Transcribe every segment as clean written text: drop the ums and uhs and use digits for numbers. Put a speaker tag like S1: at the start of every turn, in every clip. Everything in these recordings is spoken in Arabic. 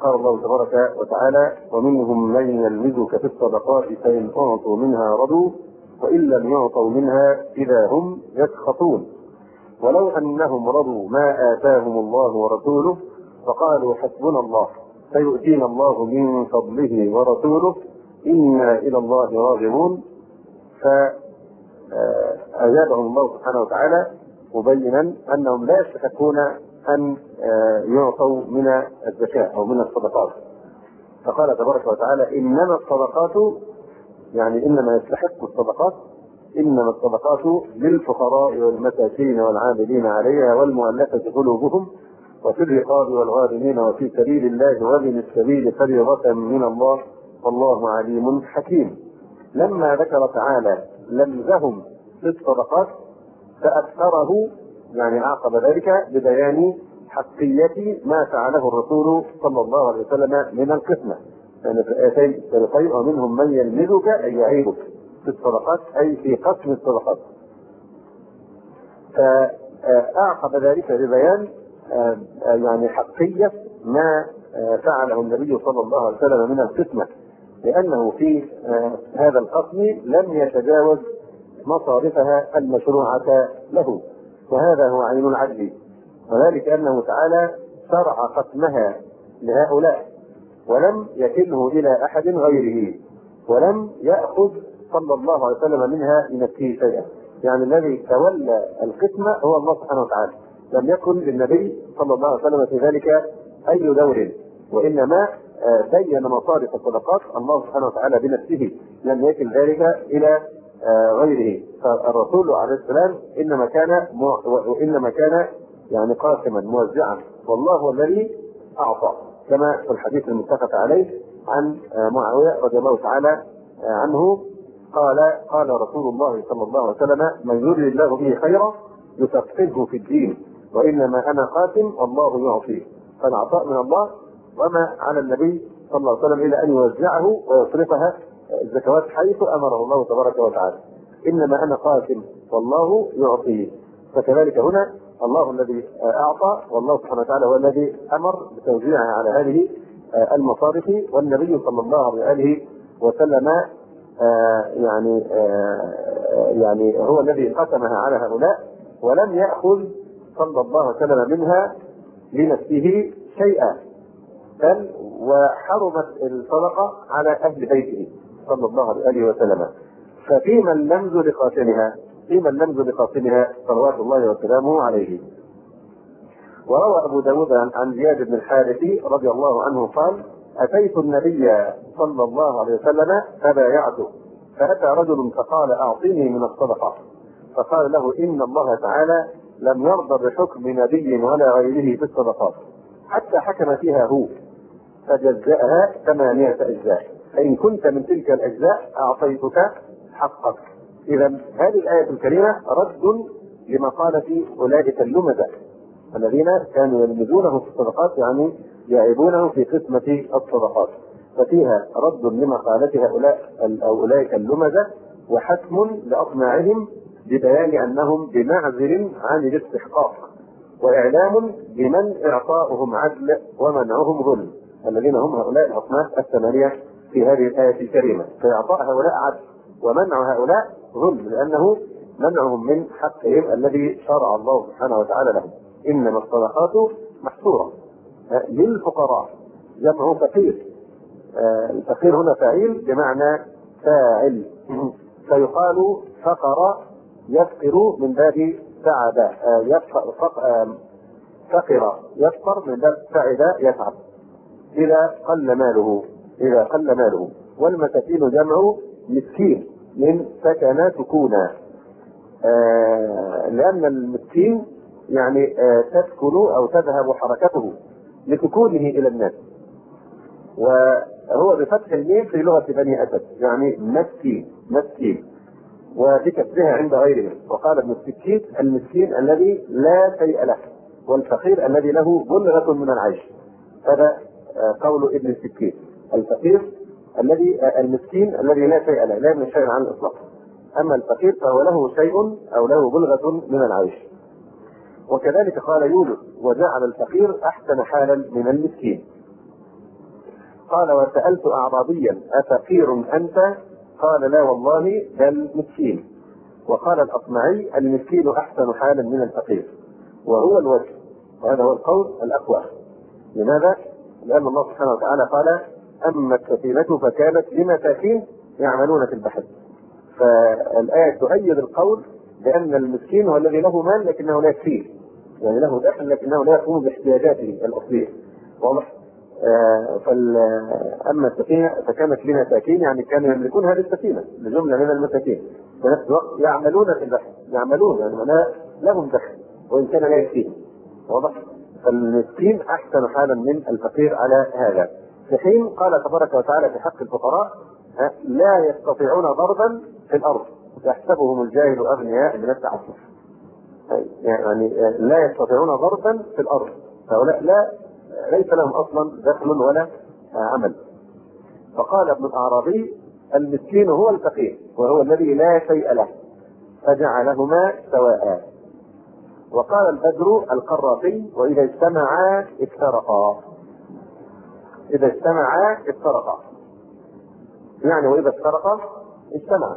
S1: قال الله تبارك وتعالى: ومنهم من يلمزك في الصدقات فإن أعطوا منها رضوا وإن لم يعطوا منها إذا هم يسخطون ولو أنهم رضوا ما آتاهم الله ورسوله فقالوا حسبنا الله سيؤتينا الله من فضله ورسوله إنا إلى الله راغبون. فأجابهم الله سبحانه وتعالى مبينا أنهم لا يستحقون أن يعطوا من الزكاة أو من الصدقات. فقال تبارك وتعالى: إنما الصدقات، يعني إنما يستحق الصدقات، إنما الصدقات للفقراء والمساكين والعاملين عليها والمؤلفة قلوبهم وفي الرقاب والغارمين وفي سبيل الله وابن السبيل فريضة من الله والله عليم حكيم. لما ذكر تعالى لمزهم في الصدقات فأكثره، يعني أعقب ذلك ببيان حقية ما فعله الرسول صلى الله عليه وسلم من القسمة، يعني في الآيتين السابقين: ومنهم من يلمزك أي يعيبك في الصدقات أي في قسم الصدقات. فأعقب ذلك ببيان يعني حقية ما فعله النبي صلى الله عليه وسلم من القسمة، لأنه في هذا القسم لم يتجاوز مصارفها المشروعة له، وهذا هو عين العدل، وذلك أنه تعالى شرع قسمها لهؤلاء ولم يكله إلى أحد غيره، ولم يأخذ صلى الله عليه وسلم منها لنفسه شيئا. يعني الذي تولى القسمة هو الله سبحانه وتعالى، لم يكن للنبي صلى الله عليه وسلم في ذلك أي دور، وإنما بين مصارف الصدقات الله سبحانه وتعالى بنفسه، لم يكن ذلك إلى غيره. فالرسول عليه السلام إنما كان يعني قاسما موزعا، والله هو الذي أعطى، كما في الحديث المتفق عليه عن معاوية رضي الله تعالى عنه قال رسول الله صلى الله عليه وسلم: من يريد الله به خيرا يفقهه في الدين وإنما أنا قاسم والله يعطيه. فالعطاء من الله، وما على النبي صلى الله عليه وسلم إلا أن يوزعه ويصرفها الزكوات حيث أمره الله تبارك وتعالى. إنما أنا قاسم والله يعطيه. فكذلك هنا الله الذي أعطى، والله سبحانه وتعالى هو الذي أمر بتوزيعها على هذه المصارف، والنبي صلى الله عليه وسلم يعني هو الذي قسمها على هؤلاء، ولم يأخذ صلى الله عليه وسلم منها لنفسه شيئا، بل وحرمت الصدقة على أهل بيته صلى الله عليه وسلم. ففيما اللمز لقاسمها صلوات الله وسلامه عليه. وروى أبو داود عن زياد بن الحارث رضي الله عنه قال: أتيت النبي صلى الله عليه وسلم فبايعته، فأتى رجل فقال: أعطني من الصدقة، فقال له: إن الله تعالى لم يرضى بحكم نبي ولا غيره في الصدقات حتى حكم فيها هو، فجزأها 8 أجزاء، فإن كنت من تلك الأجزاء أعطيتك حقك. إذا هذه الآية الكريمة رد لما قال في أولئك اللمزة الذين كانوا يلمزونه في الصدقات، يعني يعيبونه في قسمة الصدقات، ففيها رد لما قالت هؤلاء أو أولئك اللمزة، وحتم لأطماعهم ببيان أنهم بمعزل عن الاستحقاق، وإعلام بمن إعطاؤهم عدل ومنعهم ظلم، الذين هم هؤلاء الأصناف 8 في هذه الآية الكريمة. فإعطاء هؤلاء عدل ومنع هؤلاء ظلم، لأنه منعهم من حقهم الذي شرع الله سبحانه وتعالى لهم. إنما الصدقات محصورة للفقراء، جمع فقير. الفقير هنا فاعل بمعنى فاعل، فيقال فقر يفقر من باب سعد، فقر يفقر من باب سعد يسعد إذا قل ماله. والمساكين جمع مسكين من سكن سكونا، لأن المسكين يعني تسكن أو تذهب حركته لسكونه إلى الناس، وهو بفتح الميم في لغة بني أسد، يعني مسكين وبكسرها عند غيرهم. وقال ابن السكيت: المسكين الذي لا شيء له، والفقير الذي له بلغة من العيش. هذا قول ابن السكيت: الفقير المسكين الذي لا شيء له، لا يملك شيئا عن الإطلاق، أما الفقير فهو له شيء أو له بلغة من العيش. وكذلك قال يونس: وجعل الفقير أحسن حالا من المسكين. قال: وسألت أعرابيا: أفقير أنت؟ قال: لا والله بل مسكين. وقال الأصمعي: المسكين أحسن حالا من الفقير، وهو الوجه. وهذا هو القول الأقوى. لماذا؟ لأن الله سبحانه وتعالى قال: أما السفينة فكانت لمساكين يعملون في البحر. فالآية تؤيد القول بأن المسكين هو الذي له مال لكنه لا يكفيه، يعني له دخل لكنه لا يقوم باحتياجاته الأصلية. واضح؟ أما السفينة فكانت لمساكين، يعني كانوا يملكون هذه السفينة لجملة من المساكين، في نفس الوقت يعملون في البحر، يعملون يعني لهم دخل وإن كان لا يكفيهم. واضح؟ فالمسكين أحسن حالا من الفقير على هذا. في حين قال تبارك وتعالى في حق الفقراء: لا يستطيعون ضربا في الأرض يحسبهم الجاهل أغنياء من التعفف. يعني لا يستطيعون ضربا في الأرض، هؤلاء ليس لهم أصلا دخل ولا عمل. فقال ابن الأعرابي: المسكين هو الفقير، وهو الذي لا شيء له، فجعلهما سواء. وقال البدر القرافي: وإذا اجتمعا افترقا. إذا اجتمعا افترقا، يعني وإذا افترقا اجتمعا.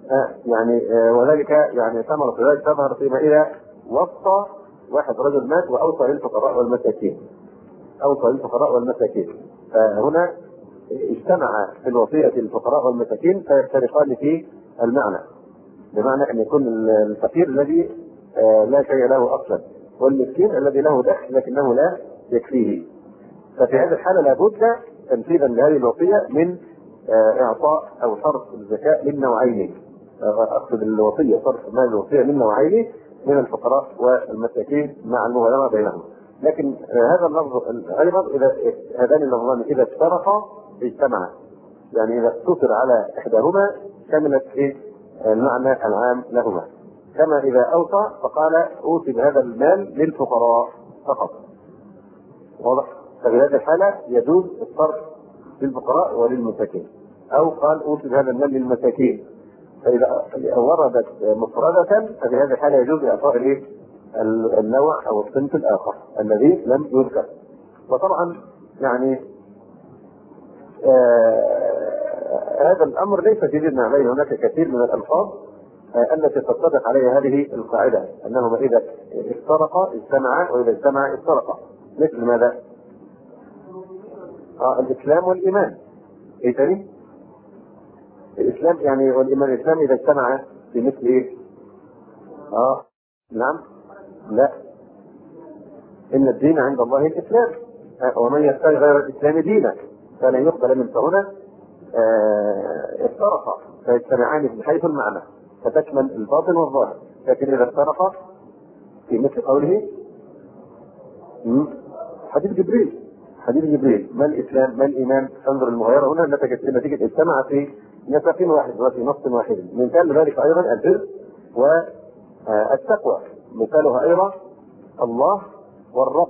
S1: وذلك يعني ثمرة ذلك تظهر فيما إذا وصى واحد رجل مات وأوصى للفقراء والمساكين، أوصى للفقراء والمساكين، فهنا اجتمع في الوصية الفقراء والمساكين فيفترقان في المعنى، بمعنى أن يكون الفقير الذي لا شيء له أصلا، والمسكين الذي له دخل لكنه لا يكفيه. ففي هذه الحالة لابد تنفيذا لهذه الوصية من إعطاء أو صرف الزكاة للنوعين. أقصد الوصية صرف مال الوصية للنوعين من الفقراء والمساكين مع المغايرة بينهم. لكن هذا اللفظ أيضا هذان اللفظان إذا افترقا اجتمعا، يعني إذا اقتصر على إحداهما كملت المعنى العام لهما. كما إذا أوصى فقال: أوصي بهذا المال للفقراء فقط. واضح؟ ففي هذه الحالة يجوز الصرف للفقراء وللمساكين، أو قال: أوصي بهذا المال للمساكين. فإذا وردت مفردة ففي هذه الحالة يجوز إعطاء النوع أو الصنف الآخر الذي لم يذكر. وطبعا يعني هذا الأمر ليس جديدا عليه، هناك كثير من الألفاظ التي تتفق عليها هذه القاعدة، أنهما إذا افترقا اجتمعا وإذا اجتمعا افترقا. مثل ماذا؟ الإسلام والإيمان. إيه تاني؟ الإسلام يعني والإيمان. الإسلام إذا اجتمع في مثل إيه؟ نعم، لا، إن الدين عند الله الإسلام، ومن يبتغي غير الإسلام دينا فلن يقبل منه. فهنا افترقا فيجتمعان من حيث المعنى فتشمل الباطن والظاهر. لكن إذا افترقا في مثل قوله حديث جبريل ما الإسلام ما الإيمان، تنظر المغايرة هنا نتيجة اجتمع في نسق واحد وفي نص واحد. مثال ذلك أيضا البر والتقوى، مثالها أيضا الله والرب.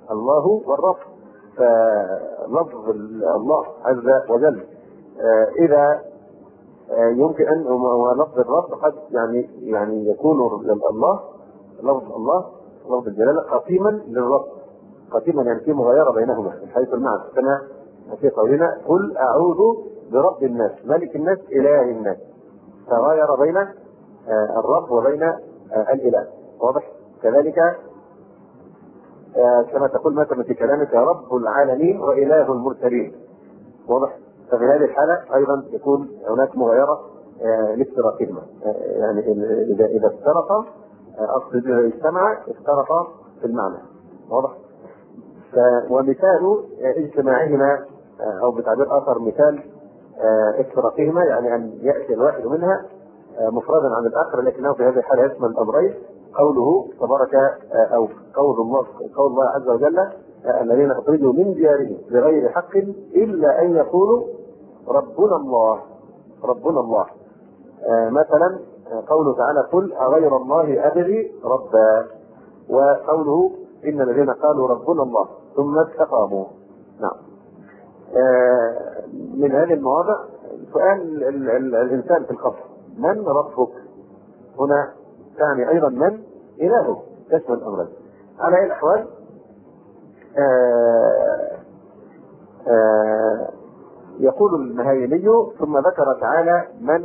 S1: فلفظ الله عز وجل إذا يمكن أن ولفظ الرب قد يعني يكون الله لفظ الله لفظ الجلالة قسيما للرب، قسيما يعني في مغايرة بينهما من حيث المعنى، كما في قولنا: قل أعوذ برب الناس ملك الناس إله الناس، فغاير بين الرب وبين الإله. واضح؟ كذلك كما تقول مثلا في كلامك: رب العالمين وإله المرسلين. واضح؟ ففي هذه الحالة أيضا يكون هناك مغايرة لافتراقهما، يعني إذا افترقا أقصد إذا اجتمع افترقا في المعنى. واضح؟ ومثال اجتماعهما أو بتعبير آخر مثال افتراقهما يعني أن يأتي الواحد منها مفردا عن الآخر، لكنه في هذه الحالة يشمل الأمرين. قوله تبارك أو قول الله عز وجل: الذين أخرجوا من ديارهم بغير حق إلا أن يقولوا ربنا الله. مثلا قوله تعالى: قل أغير الله أبغي ربا. وقوله: إن الذين قالوا ربنا الله ثم استقاموا. نعم. من هذه المواضع سؤال الإنسان في القبر: من ربك؟ هنا تعني أيضا من إلهه، تشمل الأمرين. على أي الأحوال يقول المهايلي: ثم ذكر تعالى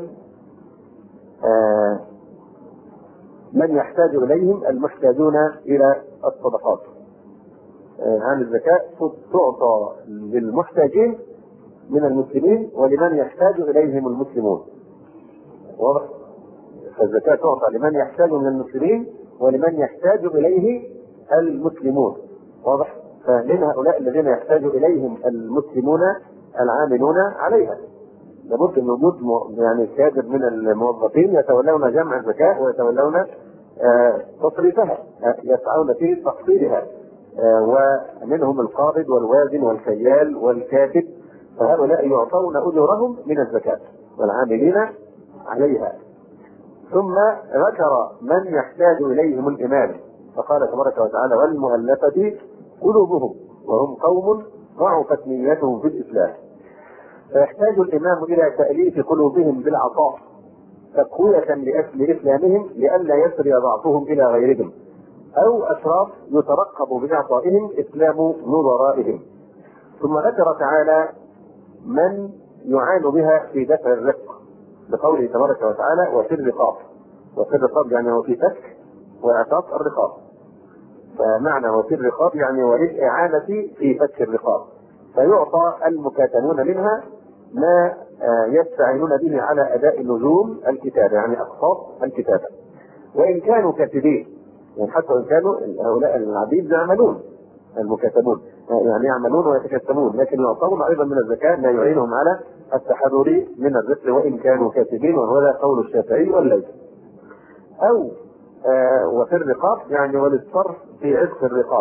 S1: من يحتاج إليهم المحتاجون إلى الصدقات. عن الزكاة تعطى للمحتاجين من المسلمين ولمن يحتاج إليهم المسلمون. واضح؟ فالزكاة تعطى لمن يحتاج من المسلمين ولمن يحتاج إليه المسلمون. واضح؟ فمن هؤلاء الذين يحتاج إليهم المسلمون العاملون عليها لابد من وجود يعني كادر من الموظفين يتولون جمع الزكاة ويتولون تصريفها، يسعون في تحصيلها، ومنهم القابض والوازن والكيال والكاتب، فهؤلاء يعطون أجورهم من الزكاة والعاملين عليها. ثم ذكر من يحتاج إليهم الإمام، فقال تبارك وتعالى: والمؤلفة قلوبهم وهم قوم ضعفت نيتهم في الإسلام. فيحتاج الإمام إلى تأليف قلوبهم بالعطاء تقوية لإسلامهم لئلا يسري ضعفهم إلى غيرهم، أو أشراف يترقب بإعطائهم إسلام نظرائهم. ثم ذكر تعالى من يعان بها في دفع الرق بقوله تبارك وتعالى: وفي الرقاب. وفي الرقاب يعني وفي فك وإعطاء الرقاب، فمعنى وفي الرقاب يعني وللإعانة في فك الرقاب، فيعطى المكاتبون منها ما يستعينون به على أداء نجوم الكتابة، يعني أقساط الكتابة، وإن كانوا كاتبين، يعني حتى وإن كانوا هؤلاء العبيد يعملون، المكاتبون يعني يعملون ويتكتبون، لكن يعطون أيضا من الزكاة ما يعينهم على التحرر من الرزق وإن كانوا كاتبين، وهذا قول الشافعي والليث. أو وفي الرقاب يعني وللصرف في عتق الرقاب،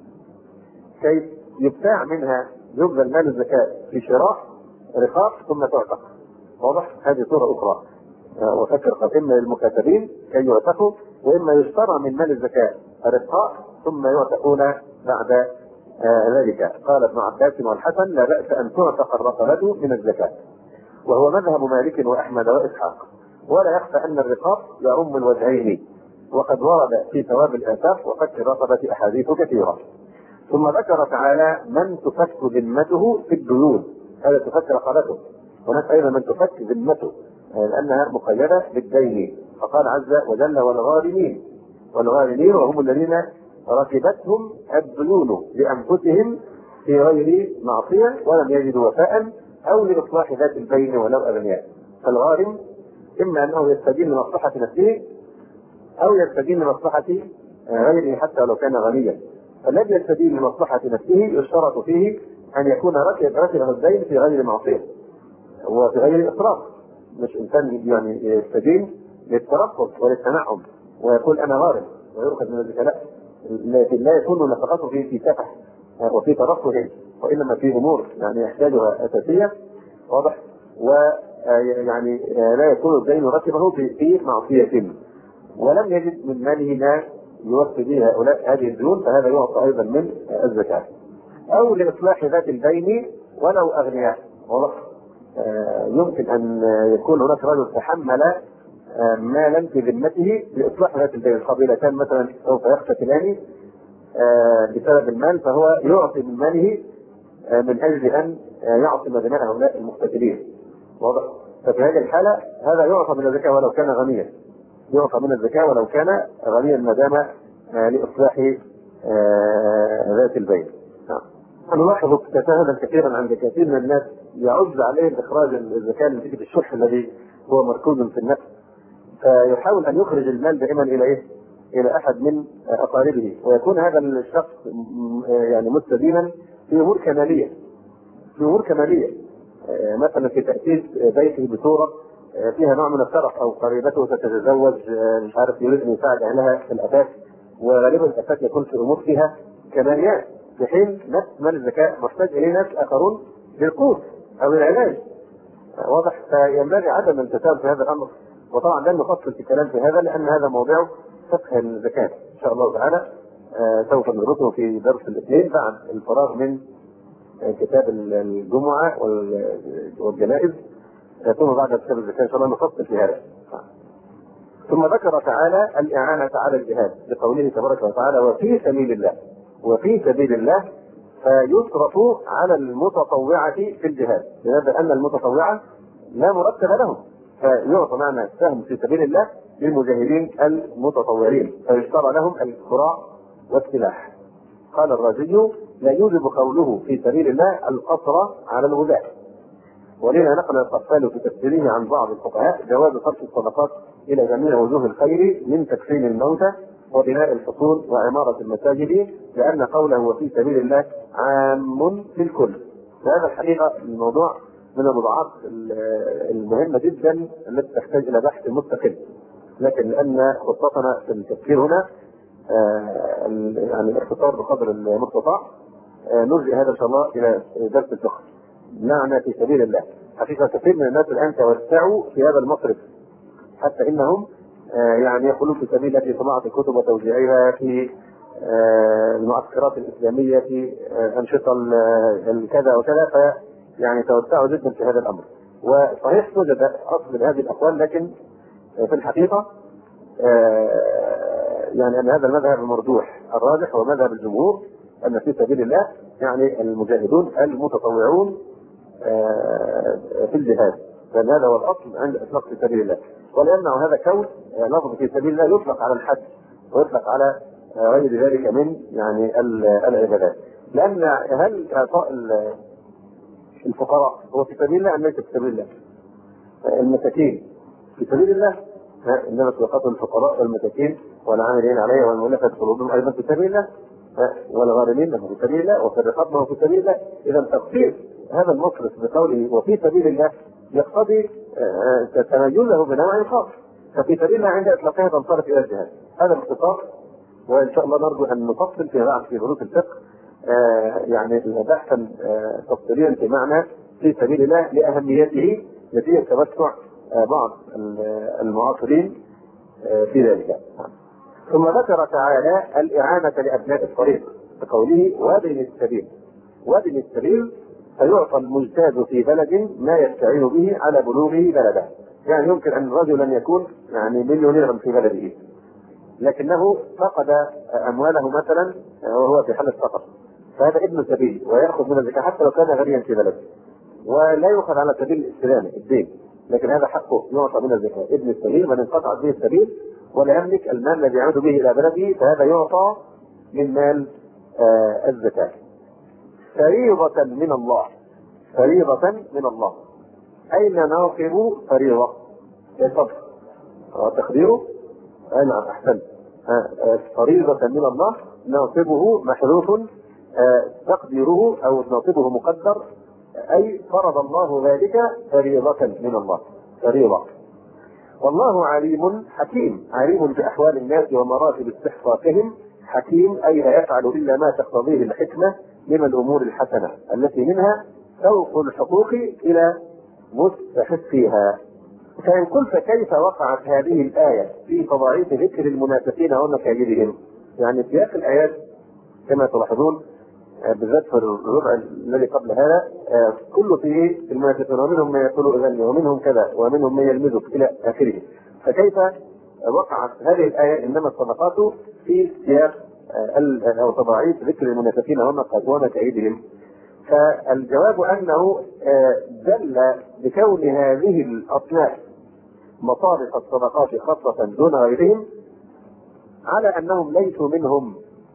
S1: كيف يبتاع منها يبذل مال الزكاة في شراء رقاب ثم تعتق. واضح؟ هذه صورة أخرى. وفك الرقاب إما للمكاتبين كي يعتقوا، وإما يشترى من مال الزكاة رقاب ثم يعتقون بعد ذلك. قال ابن عباس والحسن: لا بأس أن تعتق الرقبة من الزكاة، وهو مذهب مالك وأحمد وإسحاق. ولا يخفى أن الرقاب يعم الوجهين، وقد ورد في ثواب الآثار وفك الرقبة أحاديث كثيرة. ثم ذكر تعالى من تفك ذمته في الديون، هذا تفك رقبته، هناك أيضا من تفك ذمته لأنها مقيدة بالدين، فقال عز وجل: والغارمين. والغارمين وهم الذين ركبتهم الديون لأنفسهم في غير معصية ولم يجدوا وفاء أو لإصلاح ذات البين ولو أغنياء. فالغارم إما أنه يستدين لمصلحة نفسه أو يستدين لمصلحة غيره حتى لو كان غنيا. فالذي يستدين لمصلحة نفسه يشترط فيه أن يكون ركب الدين في غير معصية وفي غير إسراف، مش إنسان يعني يستدين للترفض وللتنعم ويقول أنا غارم ويؤخذ من الزكاة، لكن لا يكون نفقته في سفح وفي ترفه، وإنما في أمور يعني يحتاجها أساسية. واضح؟ ويعني لا يكون الدين ركبه في معصية ولم يجد من ماله ما يوفي به هؤلاء هذه الديون، فهذا يعطى أيضا من الزكاة. أو لإصلاح ذات البين ولو أغنياء. واضح؟ يمكن أن يكون هناك رجل تحمل مالا في ذمته لإصلاح ذات البين، قبيلتان مثلا سوف يقتتلان بسبب المال، فهو يعطي من ماله من أجل أن يعصم دماء هؤلاء المقتتلين. واضح؟ ففي هذه الحالة هذا يعطى من الزكاة ولو كان غنيا، يعطى من الزكاة ولو كان غنيا ما دام لإصلاح ذات البين. نلاحظ تساهلا كثيرا عند كثير من الناس يعز عليهم إخراج الزكاة نتيجة الشح الذي هو مركوز في النفس، فيحاول أن يخرج المال دائما إلى أحد من أقاربه، ويكون هذا الشخص يعني مستدينا في أمور كمالية، مثلا في تأسيس بيته بصورة فيها نوع من الترف، أو قريبته ستتزوج مش عارف يريد أن يساعد أهلها في الأساس، وغالبا الأساس يكون في أمور فيها كماليات، في حين نفس مال الزكاة محتاج إليه ناس آخرون للقوت أو العلاج. واضح؟ فينبغي عدم التساهل في هذا الأمر، وطبعا لن نفصل في الكلام في هذا لأن هذا موضوع فقه الزكاة إن شاء الله تعالى، سوف ندرسه في درس الاثنين بعد الفراغ من كتاب الجمعة والجنائز، ثم بعد كتاب الزكاة إن شاء الله نفصل في هذا. ثم ذكر تعالى الإعانة على الجهاد بقوله تبارك وتعالى: وفي سبيل الله. وفي سبيل الله فيصرف على المتطوعة في الجهاد، لماذا؟ أن المتطوعة لا مرتب لهم، فيعطى معنى السهم في سبيل الله للمجاهدين المتطوعين، فيشترى لهم الكراع والسلاح. قال الرازي: لا يوجب قوله في سبيل الله القصر على الغزاة. ولذا نقل القفال في تفسيره عن بعض الفقهاء جواز صرف الصدقات الى جميع وجوه الخير من تكفين الموتى وبناء الحصون وعمارة المساجد، لأن قوله وفي سبيل الله عام في الكل. فهذا الحقيقة الموضوع من الموضوعات المهمة جدا التي تحتاج إلى بحث مستقل، لكن لأن خطتنا في التفكير هنا يعني الاختصار بقدر المستطاع، نرجع هذا إن شاء الله إلى درس الفقه. معنى في سبيل الله، حقيقة كثير من الناس الآن توسعوا في هذا المصرف، حتى إنهم يعني يقولون في سبيل الله في صناعة الكتب وتوزيعها، في المعسكرات الإسلامية، في أنشطة الكذا وكذا، فيعني توسعوا جدا في هذا الأمر. وصحيح توجد أصل لهذه الأقوال، لكن في الحقيقة يعني أن هذا المذهب المرجوح الراجح هو مذهب الجمهور، أن في سبيل الله يعني المجاهدون المتطوعون في الجهاد، لأن هذا هو الأصل عند إطلاق في سبيل الله. ولا يمنع هذا كون لفظ في سبيل الله يطلق على الحج ويطلق على غير ذلك من يعني العبادات، لأن هل إعطاء الفقراء هو في سبيل الله أم ليس في سبيل الله؟ المساكين في سبيل الله، إنما صدقات الفقراء والمساكين والعاملين عليها والمؤلفة قلوبهم أيضا في سبيل الله، والغارمين في سبيل الله، وفي الرقاب في سبيل الله. إذا تفسير هذا المصرف بقوله وفي سبيل الله يقتضي تميزه بنوع خاص، ففي سبيل الله عند إطلاقها تنصرف إلى الجهاد. هذا باختصار، وإن شاء الله نرجو أن نفصل في بعض في دروس الفقه يعني بحثا تفصيليا في معنى في سبيل الله لأهميته نتيجة توسع بعض المعاصرين في ذلك. ثم ذكر تعالى الإعانة لأبناء الطريق بقوله وابن السبيل. وابن السبيل فيعطى المجتاز في بلد ما يستعين به على بلوغه بلده، يعني يمكن أن الرجل أن يكون يعني مليونيرا في بلده، لكنه فقد أمواله مثلا وهو في حالة فقر، فهذا ابن سبيل ويأخذ من الزكاة حتى لو كان غنيا في بلده، ولا يؤخذ على سبيل الاستلام الدين، لكن هذا حقه يعطى من الزكاة. ابن السبيل من انقطع به السبيل ولا يملك المال الذي يعود به إلى بلده، فهذا يعطى من مال الزكاة. فريضة من الله. فريضة من الله، أين ناصب فريضة؟ الصبر وتقديره نعم أحسن. فريضة من الله ناصبه محذوف، تقديره أو ناصبه مقدر، أي فرض الله ذلك فريضة من الله. فريضة. والله عليم حكيم، عليم بأحوال الناس ومراتب استحقاقهم، حكيم أي لا يفعل إلا ما تقتضيه الحكمة من الأمور الحسنة التي منها سوق الحقوق إلى مستحقيها. فإن قلت كيف وقعت هذه الآية في تضعيف ذكر المنافقين ومكايدهم؟ يعني سياق الآيات كما تلاحظون بالذات في الربع الذي قبل هذا كله في المنافقين، ومنهم من يقول إذن ومنهم كذا ومنهم من يلمزك إلى آخره. فكيف وقعت هذه الآية إنما الصدقات في سياق أو تضعيف ذكر المنافقين ومكايدهم؟ فالجواب أنه دل بكون هذه الأصناف مصارف الصدقات خاصة دون غيرهم على أنهم ليسوا منهم.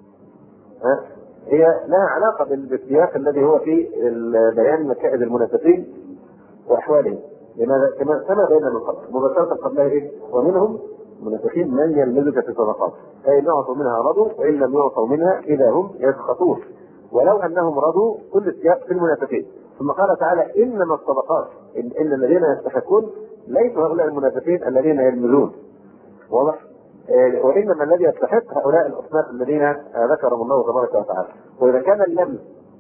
S1: هي لها علاقة بالسياق الذي هو في بيان مكائد المنافقين وأحوالهم. لماذا؟ كما بين مباشرة قبلها إيه؟ ومنهم منافقين من يلمزك في الصدقات، فإن يعطوا منها رضوا وإن لم يعطوا منها إذا هم يسخطون، ولو أنهم رضوا. كل السياق في المنافقين. ثم قال تعالى إنما الصدقات إن الذين يستحقون ليسوا هؤلاء المنافقين الذين يلمزون، واضح؟ وإنما الذي يستحق هؤلاء الأصناف الذين ذكرهم الله تبارك وتعالى. وإذا كان اللمز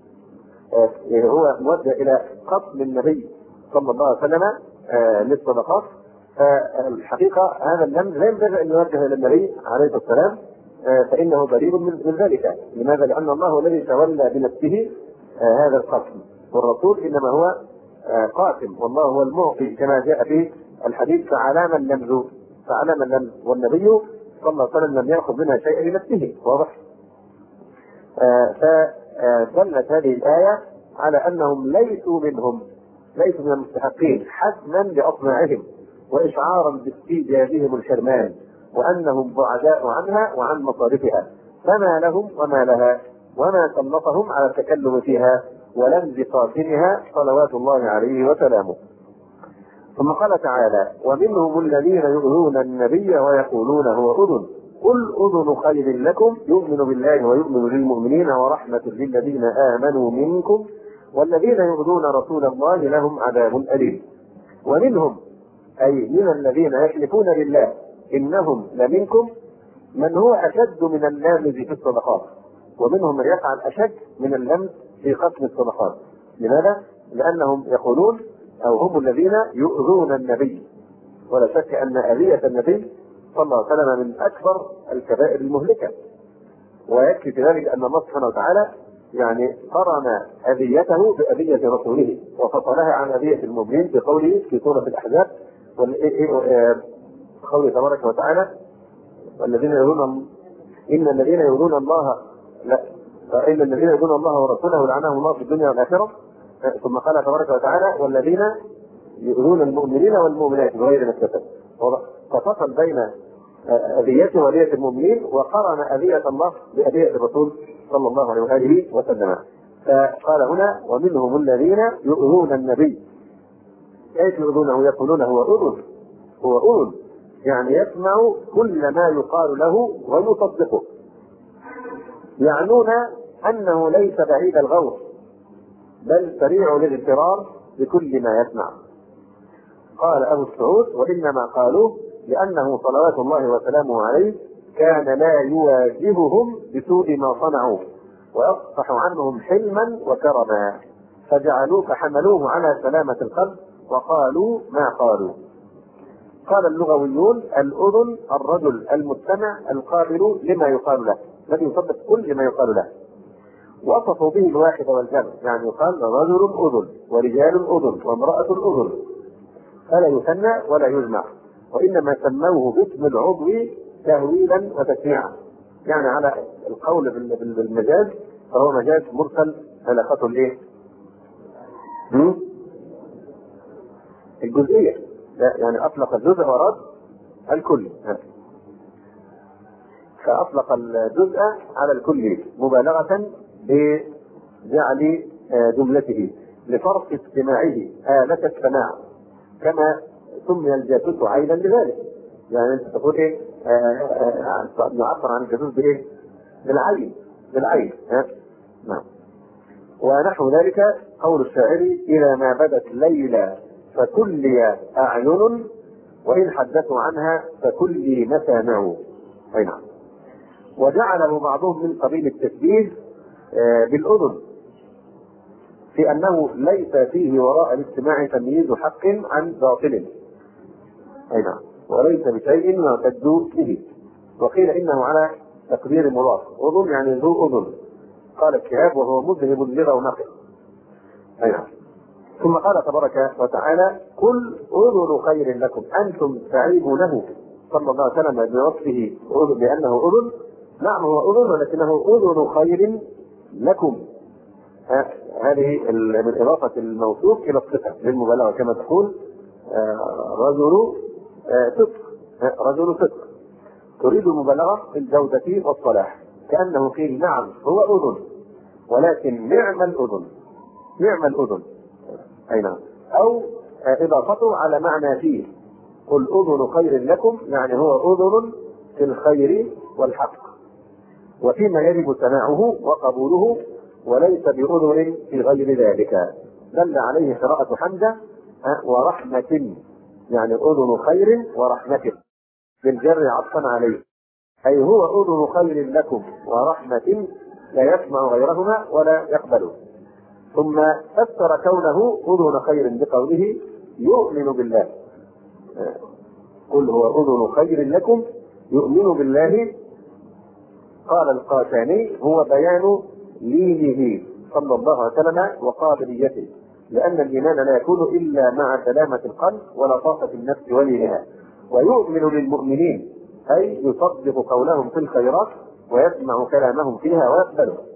S1: هو موجه إلى قتل النبي صلى الله عليه وسلم للصدقات، فالحقيقة هذا اللمز لا ينبغي أن يوجه إلى النبي عليه السلام، فإنه بريء من ذلك. لماذا؟ لأن الله الذي تولى بنفسه هذا القتل، والرسول إنما هو قاتل، والله هو المعطي كما جاء في الحديث فعلام اللمز. فعلام اللمز، والنبي صلى الله عليه وسلم لم يأخذ منها شيئا لنفسه، واضح؟ دلت هذه الآية على أنهم ليسوا من المستحقين، حسما لأطماعهم وإشعارا باستيجابهم الحرمان، وأنهم بعداء عنها وعن مصارفها، فما لهم وما لها، وما سلطهم على التكلم فيها ولمز قاسمها صلوات الله عليه وسلامه. ثم قال تعالى: ومنهم الذين يؤذون النبي ويقولون هو أذن، قل أذن خير لكم يؤمن بالله ويؤمن للمؤمنين ورحمة للذين آمنوا منكم والذين يؤذون رسول الله لهم عذاب أليم. ومنهم أي من الذين يحلفون بالله إنهم لمنكم من هو أشد من اللامز في الصدقات، ومنهم من يفعل أشد من اللمز في قسم الصدقات. لماذا؟ لأنهم يقولون أو هم الذين يؤذون النبي، ولا شك أن أذية النبي صلى الله عليه وسلم من أكبر الكبائر المهلكة، ويكفي في ذلك أن الله سبحانه وتعالى يعني قرن أذيته بأذية رسوله وفصلها عن أذية المؤمنين بقوله في سورة الأحزاب: قوله تبارك وتعالى: والذين يؤذون إن الذين يؤذون الله فإن الذين يؤذون الله ورسوله لعنهم الله في الدنيا والآخرة. ثم قال تبارك وتعالى: والذين يؤذون المؤمنين والمؤمنات بغير ما اكتسبوا. ففصل بين أذيته وأذية المؤمنين وقرن أذية الله بأذية الرسول صلى الله عليه وآله وسلم. فقال هنا: ومنهم الذين يؤذون النبي. كيف يؤذونه؟ يقولون هو أذن، يعني يسمع كل ما يقال له ويصدقه، يعنون أنه ليس بعيد الغور بل سريع الاغترار بكل ما يسمع. قال أبو السعود: وإنما قالوه لأنه صلوات الله وسلامه عليه كان لا يواجههم بسوء ما صنعوا ويصفح عنهم حلما وكرما، فحملوه على سلامة القلب وقالوا ما قالوا. قال اللغويون: الأذن الرجل المستمع القابل لما يقال له، الذي يصدق كل ما يقال له. وصفوا به الواحد والجمع، يعني يقال رجل أذن ورجال أذن وامرأة أذن، فلا يثنى ولا يجمع، وإنما سموه باسم العضو تهويلا وتسميعا، يعني على القول بالمجاز فهو مجاز مرسل علاقته الايه؟ الجزئية، يعني أطلق الجزء ورد الكل، فأطلق الجزء على الكل مبالغة بجعل جملته لفرق استماعه آلة السماع، كما سمي الجاسوس عينا لذلك. يعني أنت تقول إيه؟ يعبر عن الجاسوس بإيه؟ بالعين. نعم. ونحو ذلك قول الشاعر: إذا ما بدت ليلى فكلي أعين وإن حدثوا عنها فكلي مسامع. أي نعم. وجعله بعضهم من قبيل التشبيه بالأذن، في أنه ليس فيه وراء الاستماع تمييز حق عن باطل، أي نعم، وليس بشيء يعتد به. وقيل إنه على تقدير مضاف، أذن يعني ذو أذن. قال الشهاب: وهو مذهب لرونقه. أي نعم. ثم قال تبارك وتعالى: قل أذن خير لكم. أنتم تعيبونه صلى الله عليه وسلم بوصفه بأنه أذن. نعم هو أذن، ولكنه أذن خير لكم. هذه من إضافة الموصوف إلى الصفة للمبالغة، كما تقول رجل صدق، تريد المبالغة في الجودة والصلاح، كأنه قيل: نعم هو أذن، ولكن نعم الأذن. أي نعم. أو إضافته على معنى فيه: قل أذن خير لكم، يعني هو أذن في الخير والحق وفيما يجب سماعه وقبوله، وليس بأذن في غير ذلك. دل عليه قراءة حمزة ورحمة، يعني أذن خير ورحمة بالجر عطفا عليه، أي هو أذن خير لكم ورحمة لا يسمع غيرهما ولا يقبله. ثم فسر كونه أذن خير بقوله: يؤمن بالله. قل هو أذن خير لكم يؤمن بالله. قال القاساني: هو بيان لينه صلى الله عليه وسلم وقابليته، لأن الإيمان لا يكون إلا مع سلامة القلب ولطافة النفس ولينها. ويؤمن للمؤمنين أي يصدق قولهم في الخيرات ويسمع كلامهم فيها ويقبله.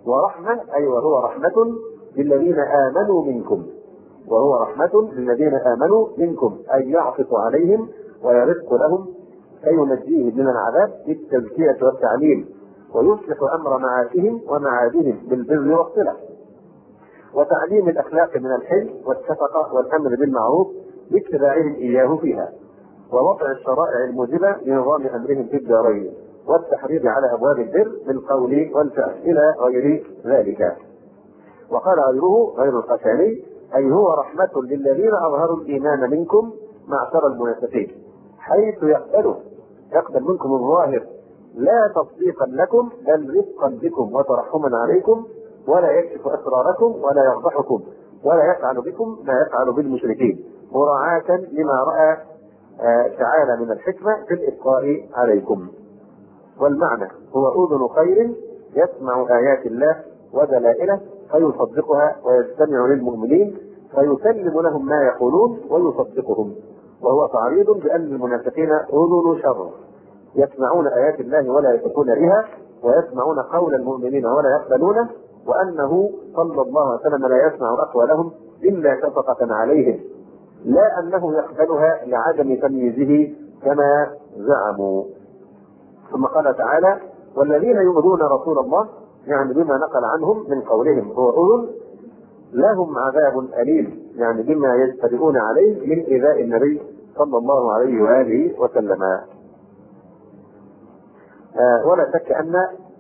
S1: ورحمة أي وهو رحمة للذين آمنوا منكم، وهو رحمة للذين آمنوا منكم، أي يعطف عليهم ويرق لهم فينجيهم من العذاب بالتزكية والتعليم، ويصلح أمر معاشهم ومعادهم بالبر والصلة، وتعليم الأخلاق من الحلم والشفقة والأمر بالمعروف باتباعهم إياه فيها، ووضع الشرائع الموجبة لنظام أمرهم في الدارين، والتحريض على أبواب البر بالقول والفعل إلى غير ذلك. وقال غيره غير القشاني أي هو رحمة للذين أظهروا الإيمان منكم معشر المنافقين، حيث يقبل منكم الظاهر لا تصديقا لكم بل رفقا بكم وترحما عليكم، ولا يكشف أسراركم ولا يفضحكم ولا يفعل بكم ما يفعل بالمشركين، مراعاة لما رأى تعالى من الحكمة في الإبقاء عليكم. والمعنى هو أذن خير يسمع آيات الله ودلائله فيصدقها، ويستمع للمؤمنين فيسلم لهم ما يقولون ويصدقهم، وهو تعريض بأن المنافقين أذن شر يسمعون آيات الله ولا يتقون بها، ويسمعون قول المؤمنين ولا يقبلونه، وأنه صلى الله عليه وسلم لا يسمع أقوالهم إلا شفقة عليهم، لا أنه يقبلها لعدم تمييزه كما زعموا. ثم قال تعالى: والذين يؤذون رسول الله، يعني بما نقل عنهم من قولهم هو أذن، لهم عذاب أليم، يعني بما يجترئون عليه من إيذاء النبي صلى الله عليه وآله وسلم. ولا شك أن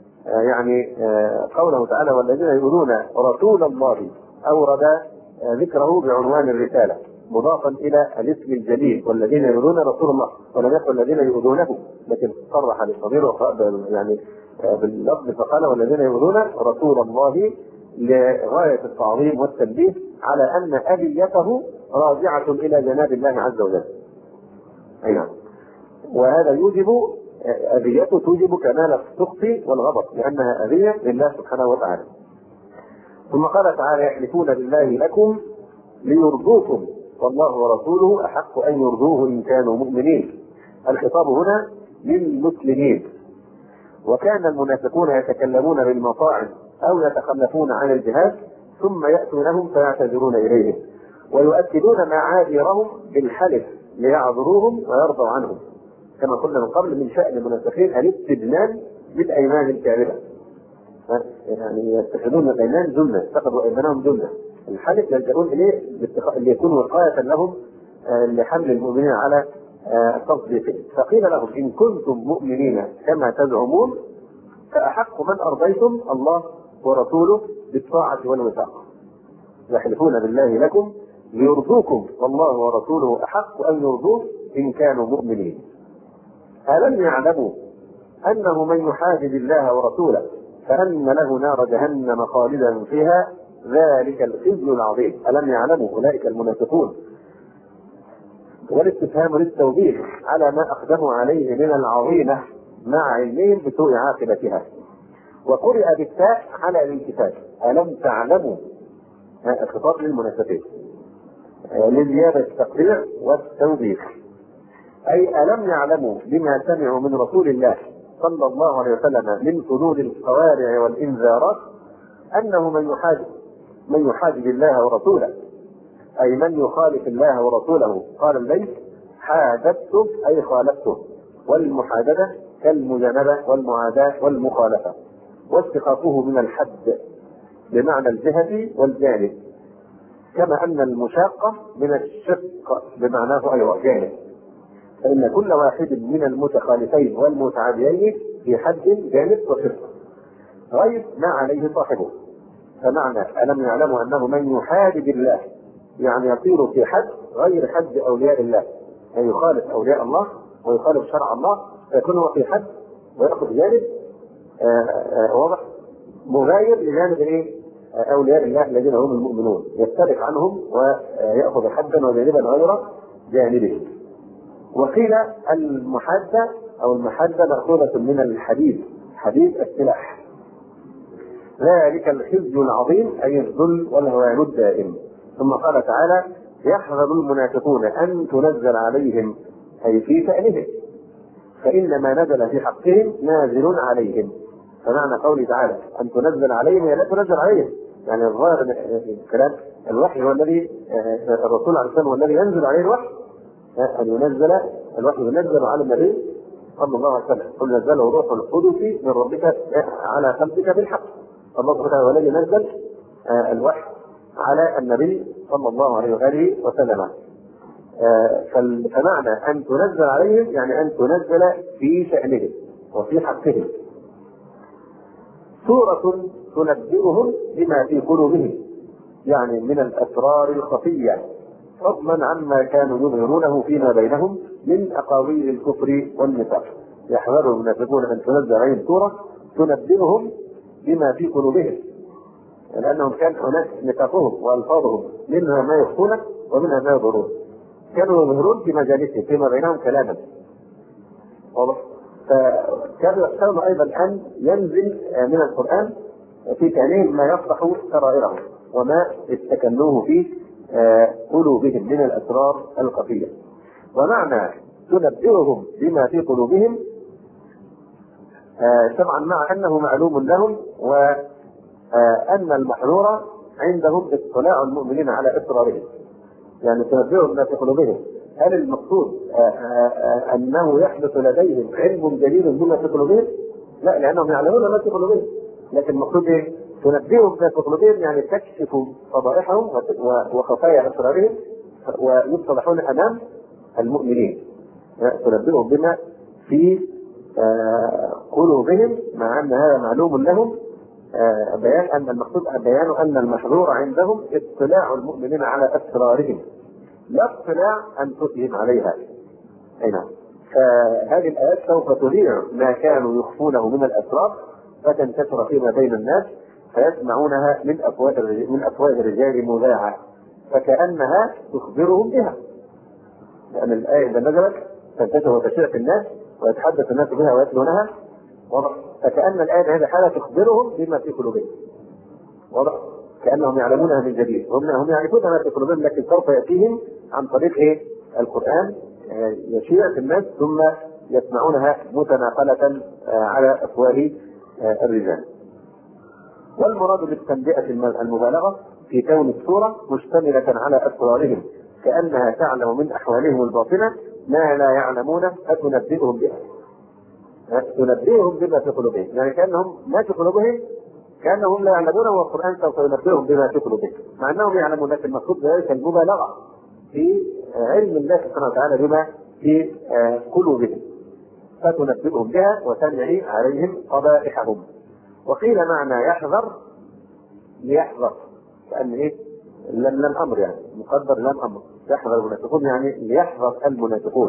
S1: قوله تعالى: والذين يؤذون رسول الله أورد ذكره بعنوان الرسالة مضافا إلى الاسم الجليل، والذين يؤذون رسول الله، ولم يقل الذين يؤذونه، لكن صرح بالضمير باللفظ فقال: والذين يؤذون رسول الله، لغاية التعظيم والتنبيه على أن أذيته راجعة إلى جناب الله عز وجل. أيضا وهذا يوجب أذيته توجب كمال السخط والغضب، لأنها أذية لله سبحانه وتعالى. ثم قال تعالى: يحلفون بالله لكم ليرضوكم والله ورسوله أحق أن يرضوه إن كانوا مؤمنين. الخطاب هنا للمسلمين. وكان المنافقون يتكلمون بالمطاعم أو يتخلفون عن الجهاد، ثم يأتونهم فيعتذرون إليهم ويؤكدون معاذيرهم بالحلف ليعذروهم ويرضوا عنهم، كما قلنا من قبل من شأن المنافقين الاستدلال بالأيمان الكاذبة، يعني يتخذون الأيمان جنة، اتخذوا أيمانهم جنة، الحلف يلجؤون إليه ليكون وقاية لهم لحمل المؤمنين على التصديق. فقيل لهم: إن كنتم مؤمنين كما تزعمون فأحق من أرضيتم الله ورسوله بالطاعة والوثاق. يحلفون بالله لكم ليرضوكم والله ورسوله أحق أن يرضوه إن كانوا مؤمنين. ألم يعلموا أنه من يحادد الله ورسوله فأن له نار جهنم خالدا فيها ذلك الخزي العظيم. ألم يعلموا أولئك المنافقون، والاستفهام للتوبيخ على ما أقدموا عليه من العظيمة مع علمهم بسوء عاقبتها. وقرئ بالتاء على الانتفاع. ألم تعلموا، الخطاب للمنافقين لزيادة التقريع والتوبيخ، أي ألم يعلموا بما سمعوا من رسول الله صلى الله عليه وسلم من حدود القوارع والإنذارات أنه من يحادد الله ورسوله، أي من يخالف الله ورسوله. قال الليث: حادثته أي خالفته، والمحادثة كالمجانبة والمعاداة والمخالفة، واستخافه من الحد بمعنى الجهة والجانب، كما أن المشاقة من الشق بمعناه أيضا جانب، فإن كل واحد من المتخالفين والمتعاديين في حد جانب وشق غير ما عليه صاحبه. فمعنى ألم يعلموا أنه من يحادد الله يعني يطير في حد غير حد أولياء الله، يعني يخالف أولياء الله ويخالف شرع الله، فيكون هو في حد ويأخذ جانب واضح مغاير لجانب أولياء الله الذين هم المؤمنون، يفترق عنهم ويأخذ حدا وجانبا غير جانبه. وقيل المحادة أو المحادة مأخوذة من الحديد، حديد السلاح. ذلك الخزي العظيم أي الذل والهوان الدائم. ثم قال تعالى: يحذر المنافقون أن تنزل عليهم، أي في شأنهم، فإنما نزل في حقهم نازل عليهم، فمعنى قوله تعالى أن تنزل عليهم هي لا تنزل عليهم، يعني الظاهر الكلام الوحي هو الذي الرسول عليه السلام هو الذي ينزل عليه الوحي، أن ينزل الوحي ينزل على النبي صلى الله عليه وسلم، قل نزله روح القدس من ربك على قلبك بالحق. الله سبحانه وتعالى هو الذي نزل الوحي على النبي صلى الله عليه وآله وسلم. فمعنى أن تنزل عليهم يعني أن تنزل في شأنهم وفي حقهم سورة تنبئهم بما في قلوبهم، يعني من الأسرار الخفية، فضلا عما كانوا يظهرونه فيما بينهم من أقاويل الكفر والنفاق. يحذر المنافقون أن تنزل عليهم سورة تنبئهم بما في قلوبهم، لأنهم كان هناك نفاقهم وألفاظهم منها ما يخفون ومنها ما يظهرون، كانوا يظهرون في مجالسهم فيما بينهم كلاما واضح. فكانوا يحتاجون أيضا أن ينزل من القرآن في كلام ما يصلح سرائرهم وما استكنوه في قلوبهم من الأسرار الخفية. ومعنى تنبئهم بما في قلوبهم طبعا مع أنه معلوم لهم، وأن المحذور عندهم اطلاع المؤمنين على أسرارهم، يعني تنبئهم بما في قلوبهم. هل المقصود أنه يحدث لديهم علم جديد بما في قلوبهم؟ لا، لأنهم يعلمون ما في قلوبهم، لكن المقصود إيه؟ تنبئهم بما في قلوبهم يعني تكشف فضائحهم وخفايا أسرارهم ويصطلحون أمام المؤمنين. تنبئهم بما في قلوبهم مع أن هذا معلوم لهم، بيان أن المقصود بيان أن المحظور عندهم اطلاع المؤمنين على أسرارهم، لا اطلاع أنفسهم عليها. نعم. فهذه الآيات سوف تذيع ما كانوا يخفونه من الأسرار فتنتشر فيما بين الناس فيسمعونها من أفواه الرجال مذاعة، فكأنها تخبرهم بها، لأن الآية إذا نزلت تنتشر وتشيع في الناس ويتحدث الناس بها ويتلونها، فكأن الآية هذه حالة تخبرهم بما في قلوبهم، واضح؟ كأنهم يعلمونها من جديد، هم يعرفون ما في قلوبهم، لكن سوف يأتيهم عن طريق القرآن يشيع في الناس ثم يسمعونها متناقلة على أفواه الرجال. والمراد بالتنبئة المبالغة في كون السورة مشتملة على أسرارهم كأنها تعلم من أحوالهم الباطنة ما لا يعلمون فتنبئهم بها. تنبئهم بما في قلوبهم، يعني كأنهم ما في قلوبهم كأنهم لا يعلمون، والقرآن سوف ينبئهم بما في قلوبهم مع أنهم يعلمون، لكن المقصود ذلك المبالغة في علم الله سبحانه وتعالى بما في قلوبهم فتنبئهم بها وتنعي عليهم قبائحهم. وقيل معنى يحذر ليحذر، لأن لم أمر، يعني مقدر لم أمر، يحذر المنافقون يعني ليحذر المنافقون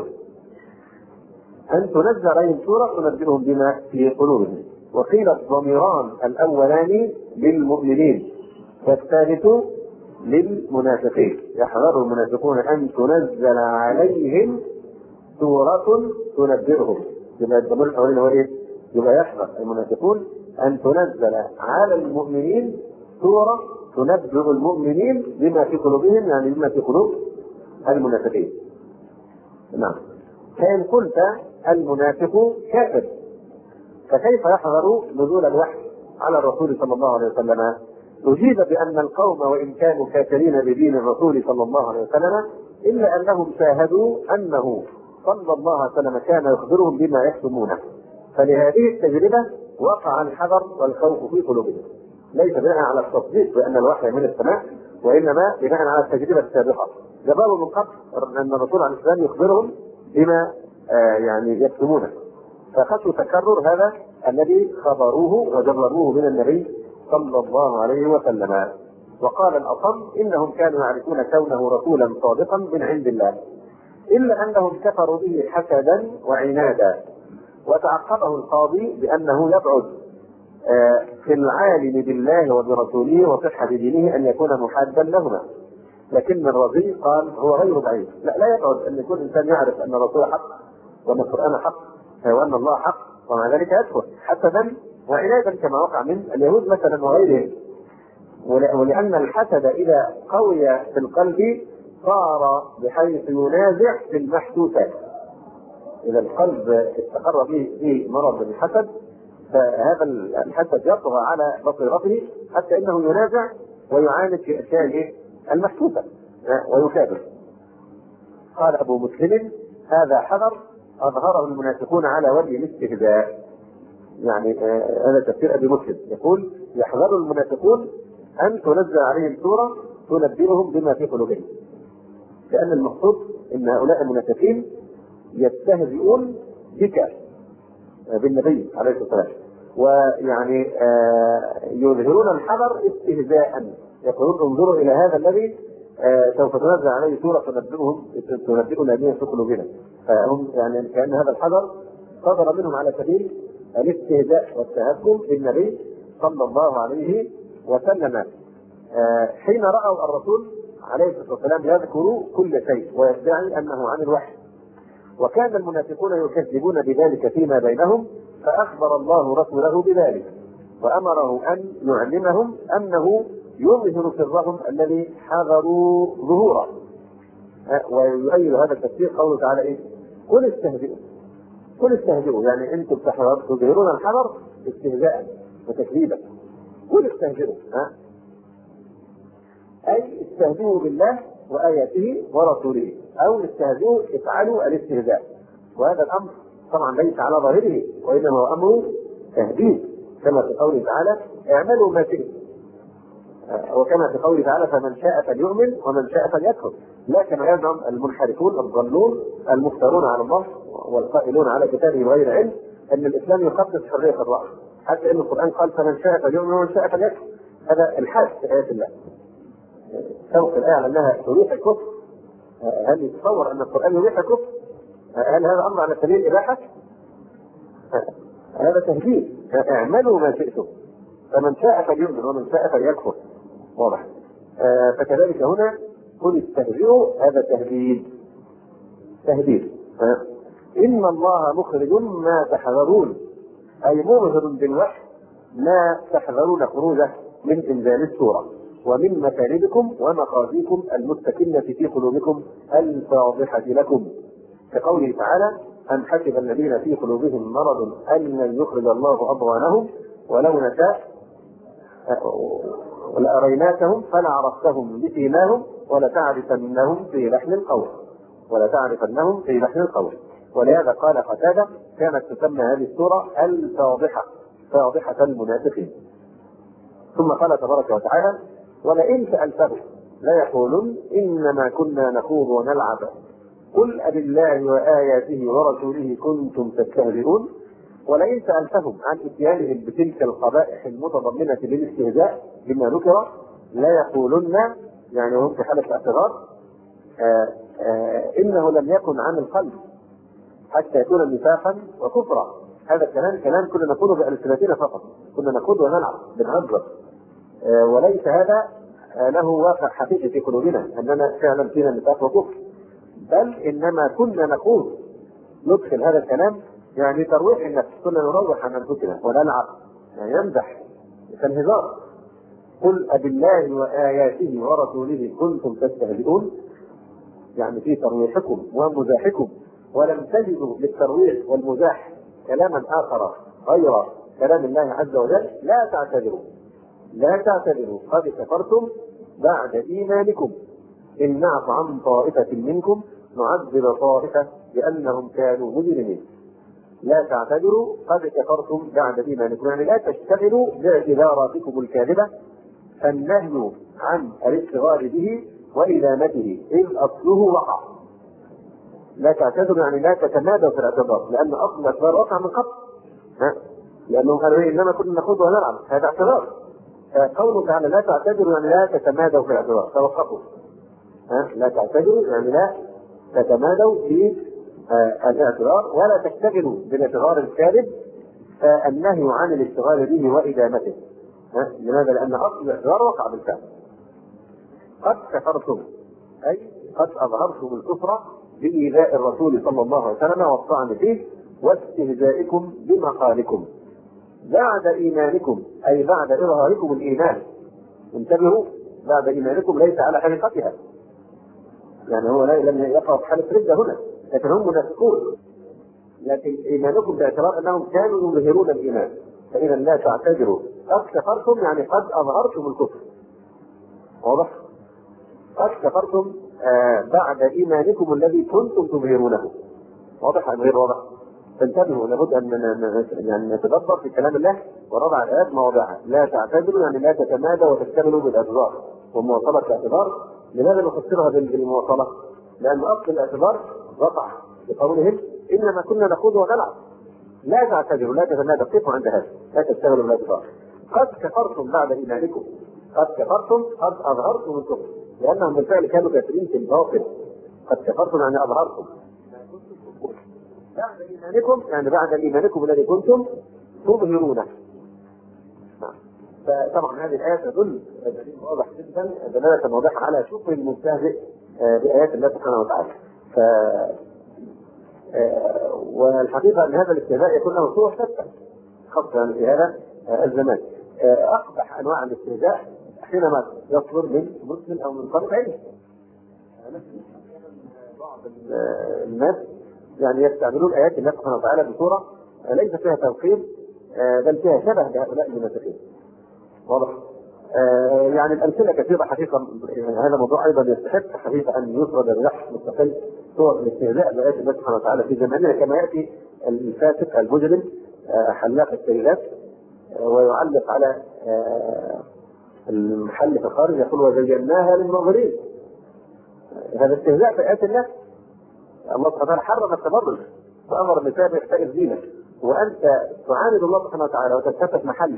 S1: أن تنزل عليهم سورة تنبئهم بما في قلوبهم. وقيل الضميران الأولان للمؤمنين والثالث للمنافقين، يحذر المنافقون أن تنزل عليهم سورة تنبئهم، يبقى الضمير الأولاني هو يبقى يحذر المنافقون أن تنزل على المؤمنين سورة تنبئ المؤمنين بما في قلوبهم، يعني بما في قلوب المنافقين. نعم. فإن قلت المنافق كافر فكيف يحذر نزول الوحي على الرسول صلى الله عليه وسلم؟ أجيب بأن القوم وإن كانوا كافرين بدين الرسول صلى الله عليه وسلم إلا أنهم شاهدوا أنه صلى الله عليه وسلم كان يخبرهم بما يحسمونه، فلهذه التجربة وقع الحذر والخوف في قلوبهم، ليس بناء على التصديق بأن الوحي من السماء، وإنما بناء على التجربة السابقة. جابوا من قبل أن الرسول عليه السلام يخبرهم بما يعني يكتمونه، فخشوا تكرر هذا الذي خبروه وجربوه من النبي صلى الله عليه وسلم. وقال الأصم إنهم كانوا يعرفون كونه رسولا صادقا من عند الله، إلا أنهم كفروا به حسدا وعنادا. وتعقبه القاضي بأنه يبعد في العالم بالله وبرسوله وصحة دينه أن يكون محادا لهما، لكن الرضي قال هو غير بعيد، لا يبعد أن يكون إنسان يعرف أن الرسول حق وأن القرآن حق وأن الله حق ومع ذلك يكفر حسدا وعنادا كما وقع من اليهود مثلا وغيرهم. ولأن الحسد إذا قوي في القلب صار بحيث ينازع في المحسوسات، إذا القلب استقر به مرض الحسد فهذا الحسد يطغى على بصيرته حتى انه ينازع ويعاند في اشياء المحسوسه ويكابر. قال ابو مسلم: هذا حذر اظهره المنافقون على وجه الاستهزاء. يعني هذا تفسير ابي مسلم، يقول: يحذر المنافقون ان تنزل عليهم سوره تنبئهم بما في قلوبهم، لان المقصود ان هؤلاء المنافقين يستهزئون بك بالنبي عليه الصلاه والسلام، ويعني يظهرون الحذر استهزاء، يقولون: انظروا الى هذا الذي سوف تنزل عليه سوره تنبئنا بما في قلوبنا. فهم يعني كان هذا الحذر صدر منهم على سبيل الاستهزاء والتهكم بالنبي صلى الله عليه وسلم. حين راوا الرسول عليه الصلاه والسلام يذكر كل شيء ويدعي انه عن الوحي، وكان المنافقون يكذبون بذلك فيما بينهم، فاخبر الله رسوله بذلك وامره ان يعلمهم انه يظهر سرهم الذي حذروا ظهوره. ويؤيد هذا التفسير قوله تعالى: ايه؟ قل استهزئوا. قل استهزئوا، يعني انتم تظهرون الحذر استهزاء وتكذيبا. قل استهزئوا، اي استهزئوا بالله واياته ورسوله، او استهزئوا افعلوا الاستهزاء. وهذا الامر طبعا ليس على ظاهره، وانما هو امر تهديد، كما في قوله تعالى: اعملوا ما شئتم، وكما في قوله تعالى: فمن شاء فليؤمن ومن شاء فليكفر. لا كما يزعم المنحرفون الضالون المفترون على الله والقائلون على كتابه بغير علم ان الاسلام يقدس حريه الراي، حتى ان القران قال: فمن شاء فليؤمن ومن شاء فليكفر. هذا الحاد في ايات الله. سوف الايه على انها تريح الكفر. هل يتصور ان القران يريح الكفر؟ هل هذا امر على سبيل الاباحه؟ هذا تهديد: اعملوا ما شئتم فمن شاء فليؤمن ومن شاء فليكفر. واضح. فكذلك هنا قل استهزئوا، هذا تهديد. ان الله مخرج ما تحذرون، اي مظهر بالوحي ما تحذرون خروجه من انزال السوره ومن مكارمكم ومخازيكم المستكنه في قلوبكم الفاضحه لكم، كقوله تعالى: أم حسب الذين في قلوبهم مرض أن لن يخرج الله أضغانهم ولو نشاء لأريناكهم فلعرفتهم بسيماهم ولتعرفنهم في لحن القول. ولهذا قال قتادة: كانت تسمى هذه السورة الفاضحة، فاضحة المنافقين. ثم قال تبارك وتعالى: ولئن سألتهم ليقولن إنما كنا نخوض ونلعب قل أبالله وآياته ورسوله كنتم تستهزئون. ولئن سألتهم عن إتيانهم بتلك القبائح المتضمنة للاستهزاء بما ذكر لا يقولن، يعني هم في حالة اعتراض، إنه لم يكن عن القلب حتى يكون نفاقا وكفرا. هذا كلام كنا نقوله بألسنتنا فقط، كنا نخوض ونلعب بنهزر، وليس هذا له واقع حقيقي في قلوبنا أننا فعلا فينا نفاق وكفر، بل إنما كنا نقول ندخل هذا الكلام يعني ترويح النفس، كنا نروح عن أنفسنا ونلعب، يعني يمزح كالهزار. قل أبالله وآياته ورسوله كنتم تستهزئون، يعني في ترويحكم ومزاحكم، ولم تجدوا للترويح والمزاح كلاما آخر غير كلام الله عز وجل. لا تعتذروا قد كفرتم بعد إيمانكم إن نعف عن طائفة منكم نعذب طائفة بأنهم كانوا مجرمين. لا تعتذروا قد كفرتم بعد إيمانكم، يعني لا تشتغلوا باعتذاراتكم الكاذبة، فالنهي عن الاشتغال به وإدامته إذ أصله وقع. لا تعتذروا يعني لا تتمادوا في الاعتذار، لأن أصل الاعتذار وقع من قبل، لأنهم قالوا إنما كنا نخوض ونلعب، هذا اعتذار. قوله تعالى لا تعتذروا يعني لا تتمادوا في الاعتذار، توقفوا. لا تعتذروا يعني لا تتمادوا في الاعتذار ولا تشتغلوا بالاعتذار الكاذب، فالنهي عن الاشتغال به وإدامته. لماذا؟ لأن أصل الاعتذار وقع بالفعل. قد كفرتم أي قد أظهرتم الكفر بإيذاء الرسول صلى الله عليه وسلم والطعن فيه واستهزائكم بمقالكم بعد إيمانكم، أي بعد إظهاركم الإيمان. انتبهوا، بعد إيمانكم ليس على حقيقتها، يعني هو لم يقع في حالة ردة هنا، لكن هم منافقون، لكن إيمانكم باعتبار أنهم كانوا يظهرون الإيمان فإذا لا تعتذروا قد كفرتم يعني قد أظهرتم الكفر. واضح؟ قد كفرتم بعد إيمانكم الذي كنتم تظهرونه. واضح أم غير واضح؟ فانتبهوا، لابد أن يعني نتدبر في كلام الله ونضع الآيات مواضعها. لا تعتذروا يعني لا تتمادوا وتستملوا بالاعتذار ومواصلة الاعتذار. لماذا نفسرها بالمواصلة؟ لأن أصل الاعتذار رفع بقولهم إنما كنا نخوض ونلعب. لا تعتذروا، لا تتمادوا، قفوا عند هذا، لا تستملوا بالاعتذار. قد كفرتم بعد إيمانكم، قد كفرتم قد أظهرتم الكفر، لأنهم بالفعل كانوا كافرين في الباطل. قد كفرتم يعني أظهرتم بعد إيمانكم، يعني بعد إيمانكم الذي كنتم تظهرونه. فطبعا هذه الآية تدل دليل واضح جدا، دلالة واضحة على شكر المستهزئ بآيات الله سبحانه وتعالى. والحقيقة أن هذا الاستهزاء يكون له صور شتى خاصة في هذا الزمان. أقبح أنواع الاستهزاء حينما يصدر من مسلم أو من طرف علم. بعض الناس يعني يستعملون آيات الله سبحانه وتعالى بصورة ليس فيها توقيف بل فيها شبه بهؤلاء المنافقين. واضح؟ يعني الأمثلة كثيرة حقيقة. هذا موضوع أيضا يستحق حقيقة أن يسرد البحث مستقل صور الاستهزاء بآيات الله سبحانه وتعالى في زماننا، كما يأتي الفاسق المجرم حلاق السيدات ويعلق على المحل في الخارج يقول وزيناها للناظرين. هذا استهزاء بآيات الله. الله سبحانه وتعالى حرم التبرج وأمر النساء بإحساء الزينة، وأنت تعاند الله سبحانه وتعالى وتلتفت محل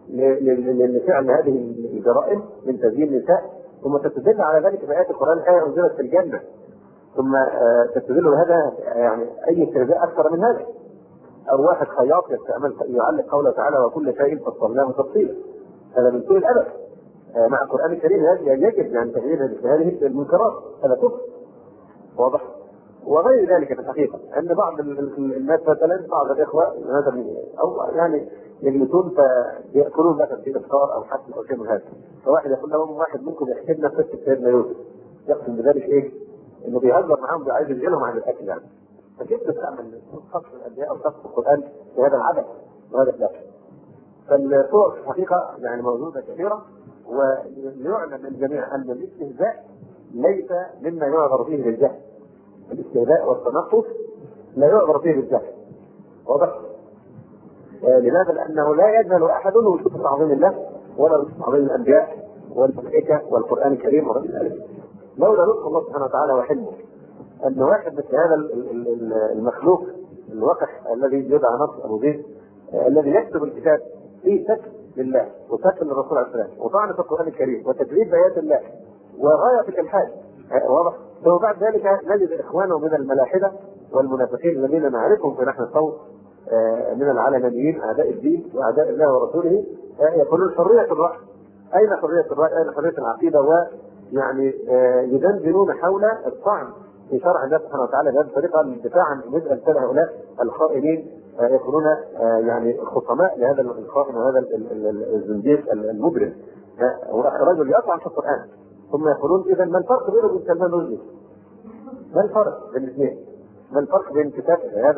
S1: لفعل هذه الجرائم من تزيين النساء، ثم تستدل على ذلك بآيات القرآن آية أنزلت في الجنة، ثم تستدل هذا يعني أي استهزاء أكثر من هذا. أو واحد خياط يستعمل يعلق قوله تعالى وكل شيء فصلناه تفصيلا، هذا من سوء الأدب مع القرآن الكريم. يجب يعني تغيير هذه المنكرات، هذا كفر. واضح؟ وغير ذلك في الحقيقة أن بعض الناس مثلا بعض الإخوة مثلا أو يعني يجلسون فيأكلون مثلا في إفطار أو حفل أو شيء من هذا، فواحد يقول لهم واحد منكم يحكي لنا قصة سيدنا يوسف، يقصد بذلك إيه؟ إنه بيهزر معاهم عايز يشغلهم عن الأكل يعني. فكيف تستعمل خاص الأنبياء أو خاص القرآن في هذا العبث وهذا الأكل؟ فالصور في الحقيقة يعني موجودة كثيرة، ويعلم الجميع أن الاستهزاء ليس مما يعذر فيه بالجهل. الاستهزاء والتنقص لا يعذر فيه بالجهل. واضح؟ لماذا؟ لأنه لا يجهل أحد وجود تعظيم الله ولا وجود تعظيم الأنبياء والملائكة والقرآن الكريم وغير ذلك. لولا لطف الله سبحانه وتعالى وحلمه أن واحد مثل هذا المخلوق الوقح الذي يدعى نصر أبو زيد الذي يكتب الكتاب فيه سب لله وسب للرسول عليه السلام وطعن في القرآن الكريم وتكذيب بآيات الله وغاية في الحال. واضح؟ ثم بعد ذلك نجد إخوانه من الملاحدة والمنافقين الذين نعرفهم في نحن الصوت من العلمانيين أعداء الدين وأعداء الله ورسوله يقولون حرية الرأي. أين حرية الرأي؟ أين حرية العقيدة؟ ويعني يدندنون حول الطعن في شرع الله سبحانه وتعالى بهذه الطريقة دفاعا مثل أمثال هؤلاء الخائنين يكونون يعني خصماء لهذا الخائن وهذا الزنديق المجرم. رجل يطعن في القرآن ثم يقولون إذا ما الفرق بينه وبين سلمان رشدي؟ ما الفرق بين الاثنين؟ ما الفرق بين كتاب هذا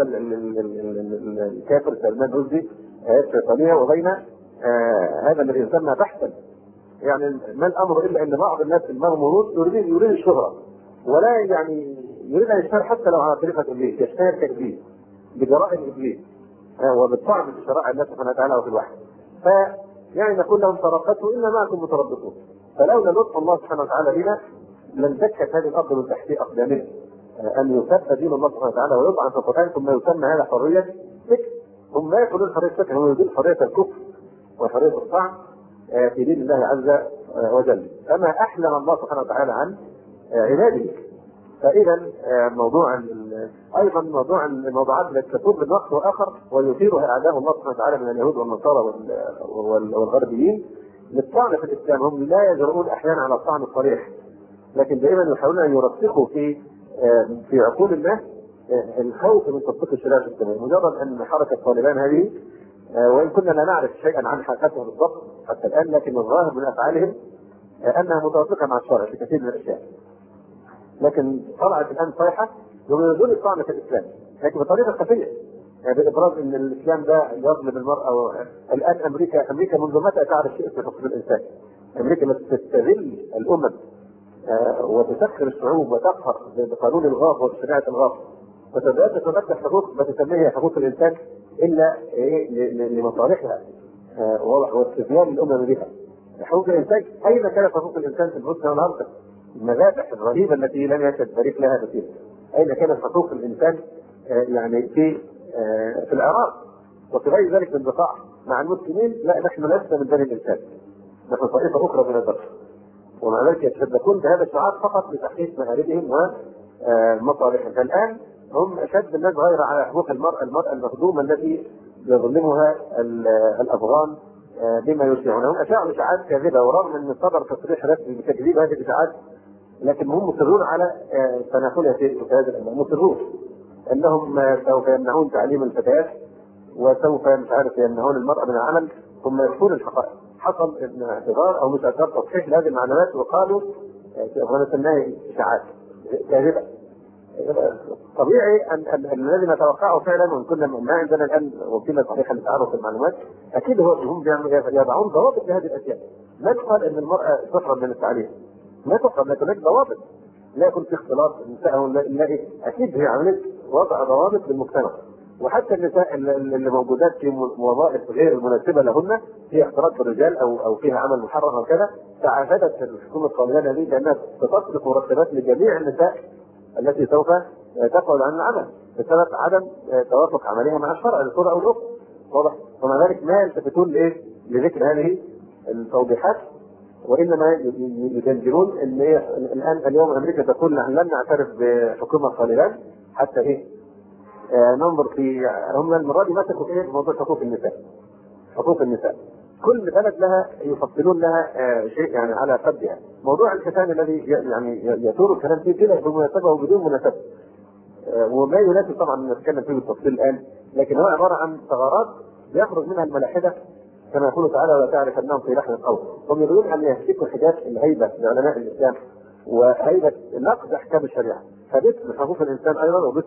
S1: الكافر سلمان رشدي الشيطانية وبين هذا الذي يسمى بحثا؟ يعني ما الأمر إلا أن بعض الناس المغمورون يريد الشهرة ولا يعني يريد أن يشتهر حتى لو على طريقة إبليس، يشتهر كإبليس بجرائم إبليس وبالطعن في شرائع الله سبحانه وتعالى وفي الوحي. فيعني نقول لهم تربصوا إلا معكم متربصون. فلولا لطف الله سبحانه وتعالى بنا لم تكشف هذه الأرض من تحت أقدامنا أن يسب دين الله سبحانه وتعالى ويطعن في القرآن ثم يسمى هذا حرية فكر. هم لا يقولون حرية فكر، هم يقولون حرية الكفر وحرية الطعن في دين الله عز وجل. أما أحلم الله سبحانه وتعالى عن عباده. فإذا موضوع أيضا موضوع الموضوعات التي تكون من وقت وآخر ويثيرها أعداء الله سبحانه وتعالى من اليهود والنصارى والغربيين للطعن في الإسلام. هم لا يجرؤون أحيانا على الطعن الصريح، لكن دائما يحاولون أن يرسخوا في عقول الناس الخوف من تطبيق الشريعة الإسلامية. مجرد أن حركة طالبان هذه وإن كنا لا نعرف شيئا عن حقيقتها بالضبط حتى الآن، لكن الظاهر من أفعالهم أنها متوافقة مع الشرع في كثير من الأشياء. لكن طلعت الآن صيحة يريدون الطعن في الإسلام لكن بطريقة خفية. بإبراز أن الإسلام ده يظلم المرأة. الآن أمريكا منذ متى تعرف شيء في حقوق الإنسان؟ أمريكا تستغل الأمم وتسخر الشعوب وتقهر بقانون الغاب وبشريعة الغاب، فتبدأ تتمسك حقوق ما تسميها حقوق الإنسان إلا لمصالحها واستغلال الأمم بها. حقوق الإنسان أين كانت حقوق الإنسان في البوسنة والهرسك؟ المذابح الرهيبة التي لم يشهد تاريخ لها كثير. أين كانت حقوق الإنسان يعني في العراق وفي غير ذلك من بقاع مع المسلمين؟ لا، نحن لسنا من بني الإنسان، نحن طائفة أخرى من البشر، ومع ذلك يتشبكون بهذا الشعار فقط لتحقيق مآربهم ومصالحهم. فالآن هم أشد الناس غير على حقوق المرأة المخدومة التي يظلمها الأفغان بما يشيعون. هم أشاعوا إشاعات كاذبة، ورغم أن صدر تصريح رسمي بتكذيب هذه الإشاعات لكن هم مصرون على تناقلها في هذا الأمر، مصرون أنهم سوف يمنعون تعليم الفتيات وسوف مش عارف يمنعون المرأة من العمل. ثم يخفون الحقائق. حصل اعتذار او مش اعتذار، تصحيح لهذه المعلومات، وقالوا في افغانستان انها اشاعات كاذبه. طبيعي ان الذي نتوقعه فعلا، وان كنا ما عندنا الان وسيله صحيحه لتعرف المعلومات، اكيد هم يضعون ضوابط لهذه الاشياء. لا تقال ان المراه تحرم من التعليم، لا تحرم، لكن هناك ضوابط، لا يكون في اختلاط النساء، نلاقي اكيد هي عمليه وضع ضوابط للمجتمع. وحتى النساء اللي موجودات في وظائف غير المناسبه لهن، في اختلاط بالرجال او فيها عمل محرم او كذا، تعهدت الحكومه القانونيه هذه بانها ستصرف مرتبات لجميع النساء التي سوف تقعد عن العمل بسبب عدم توافق عملها مع الشرع للصوره او الاخرى. واضح؟ ومع ذلك ما يلتفتون لذكر هذه التوضيحات، وانما يجندلون ان الان اليوم امريكا تقول نحن لن نعترف بحكومه طالبان حتى ننظر في. هم المره دي مسكوا موضوع حقوق النساء. حقوق النساء كل بلد لها يفصلون لها شيء يعني على قدها. موضوع الختان الذي يعني يثور الكلام فيه كده بمناسبه وبدون مناسبه، وما يناسب طبعا نتكلم فيه بالتفصيل الان، لكن هو عباره عن ثغرات يخرج منها الملاحده كما يقول تعالى ولا تعرف انهم في لحن القول. هم يريدون ان يهتكوا حجاب الهيبه لعلماء الاسلام وهيبه نقد احكام الشريعه، فباسم حقوق الانسان ايضا وباسم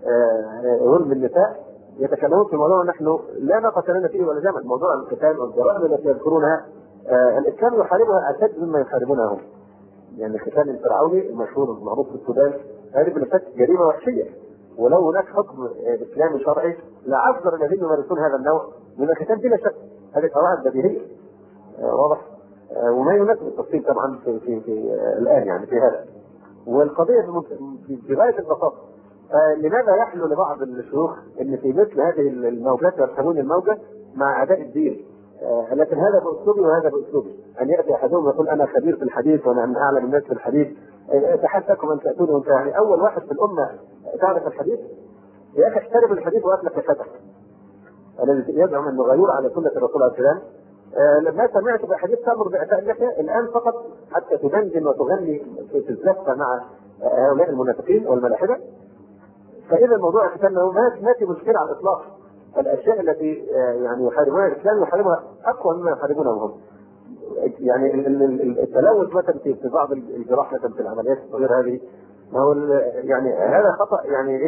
S1: ظلم النساء يتكلمون في موضوع نحن لا ناقه لنا فيه ولا جمل. موضوع القتال والجرائم التي يذكرونها الاسلام يحاربها اشد مما يحاربونها هم. يعني الختان الفرعوني المشهور المعروف في السودان هذه بالفعل جريمه وحشيه، ولو هناك حكم اسلامي شرعي لعذر الذين يمارسون هذا النوع من الختان بلا شك. هذه قواعد بديهيه واضح، وما يناسب التفصيل طبعا في الان يعني في هذا. والقضيه في غايه البساطه، لماذا يحلو لبعض الشيوخ ان في مثل هذه الموجات يركبون الموجه مع اداء الدين؟ لكن هذا باسلوبي وهذا باسلوبي، ان ياتي احدهم يقول انا خبير في الحديث وانا من اعلم الناس في الحديث، اتحدثكم ان تاتون وانت يعني اول واحد في الامه تعرف الحديث؟ يا اخي احترم الحديث واطلق الفتح الذي يزعم انه غيور على سنه الرسول عليه السلام. لما سمعت باحاديث تامر باعفاء اللحيه الان فقط حتى تدندن وتغني في الزفه مع هؤلاء المنافقين والملاحده، فاذا الموضوع كانه ما في مشكله على الاطلاق. الاشياء التي يعني يحاربونها الاسلام يحاربها اقوى مما يحاربونها هم. يعني التلوث مثلا في بعض الجراح مثلا في العمليات الصغيره هذه، ما هو يعني هذا خطا يعني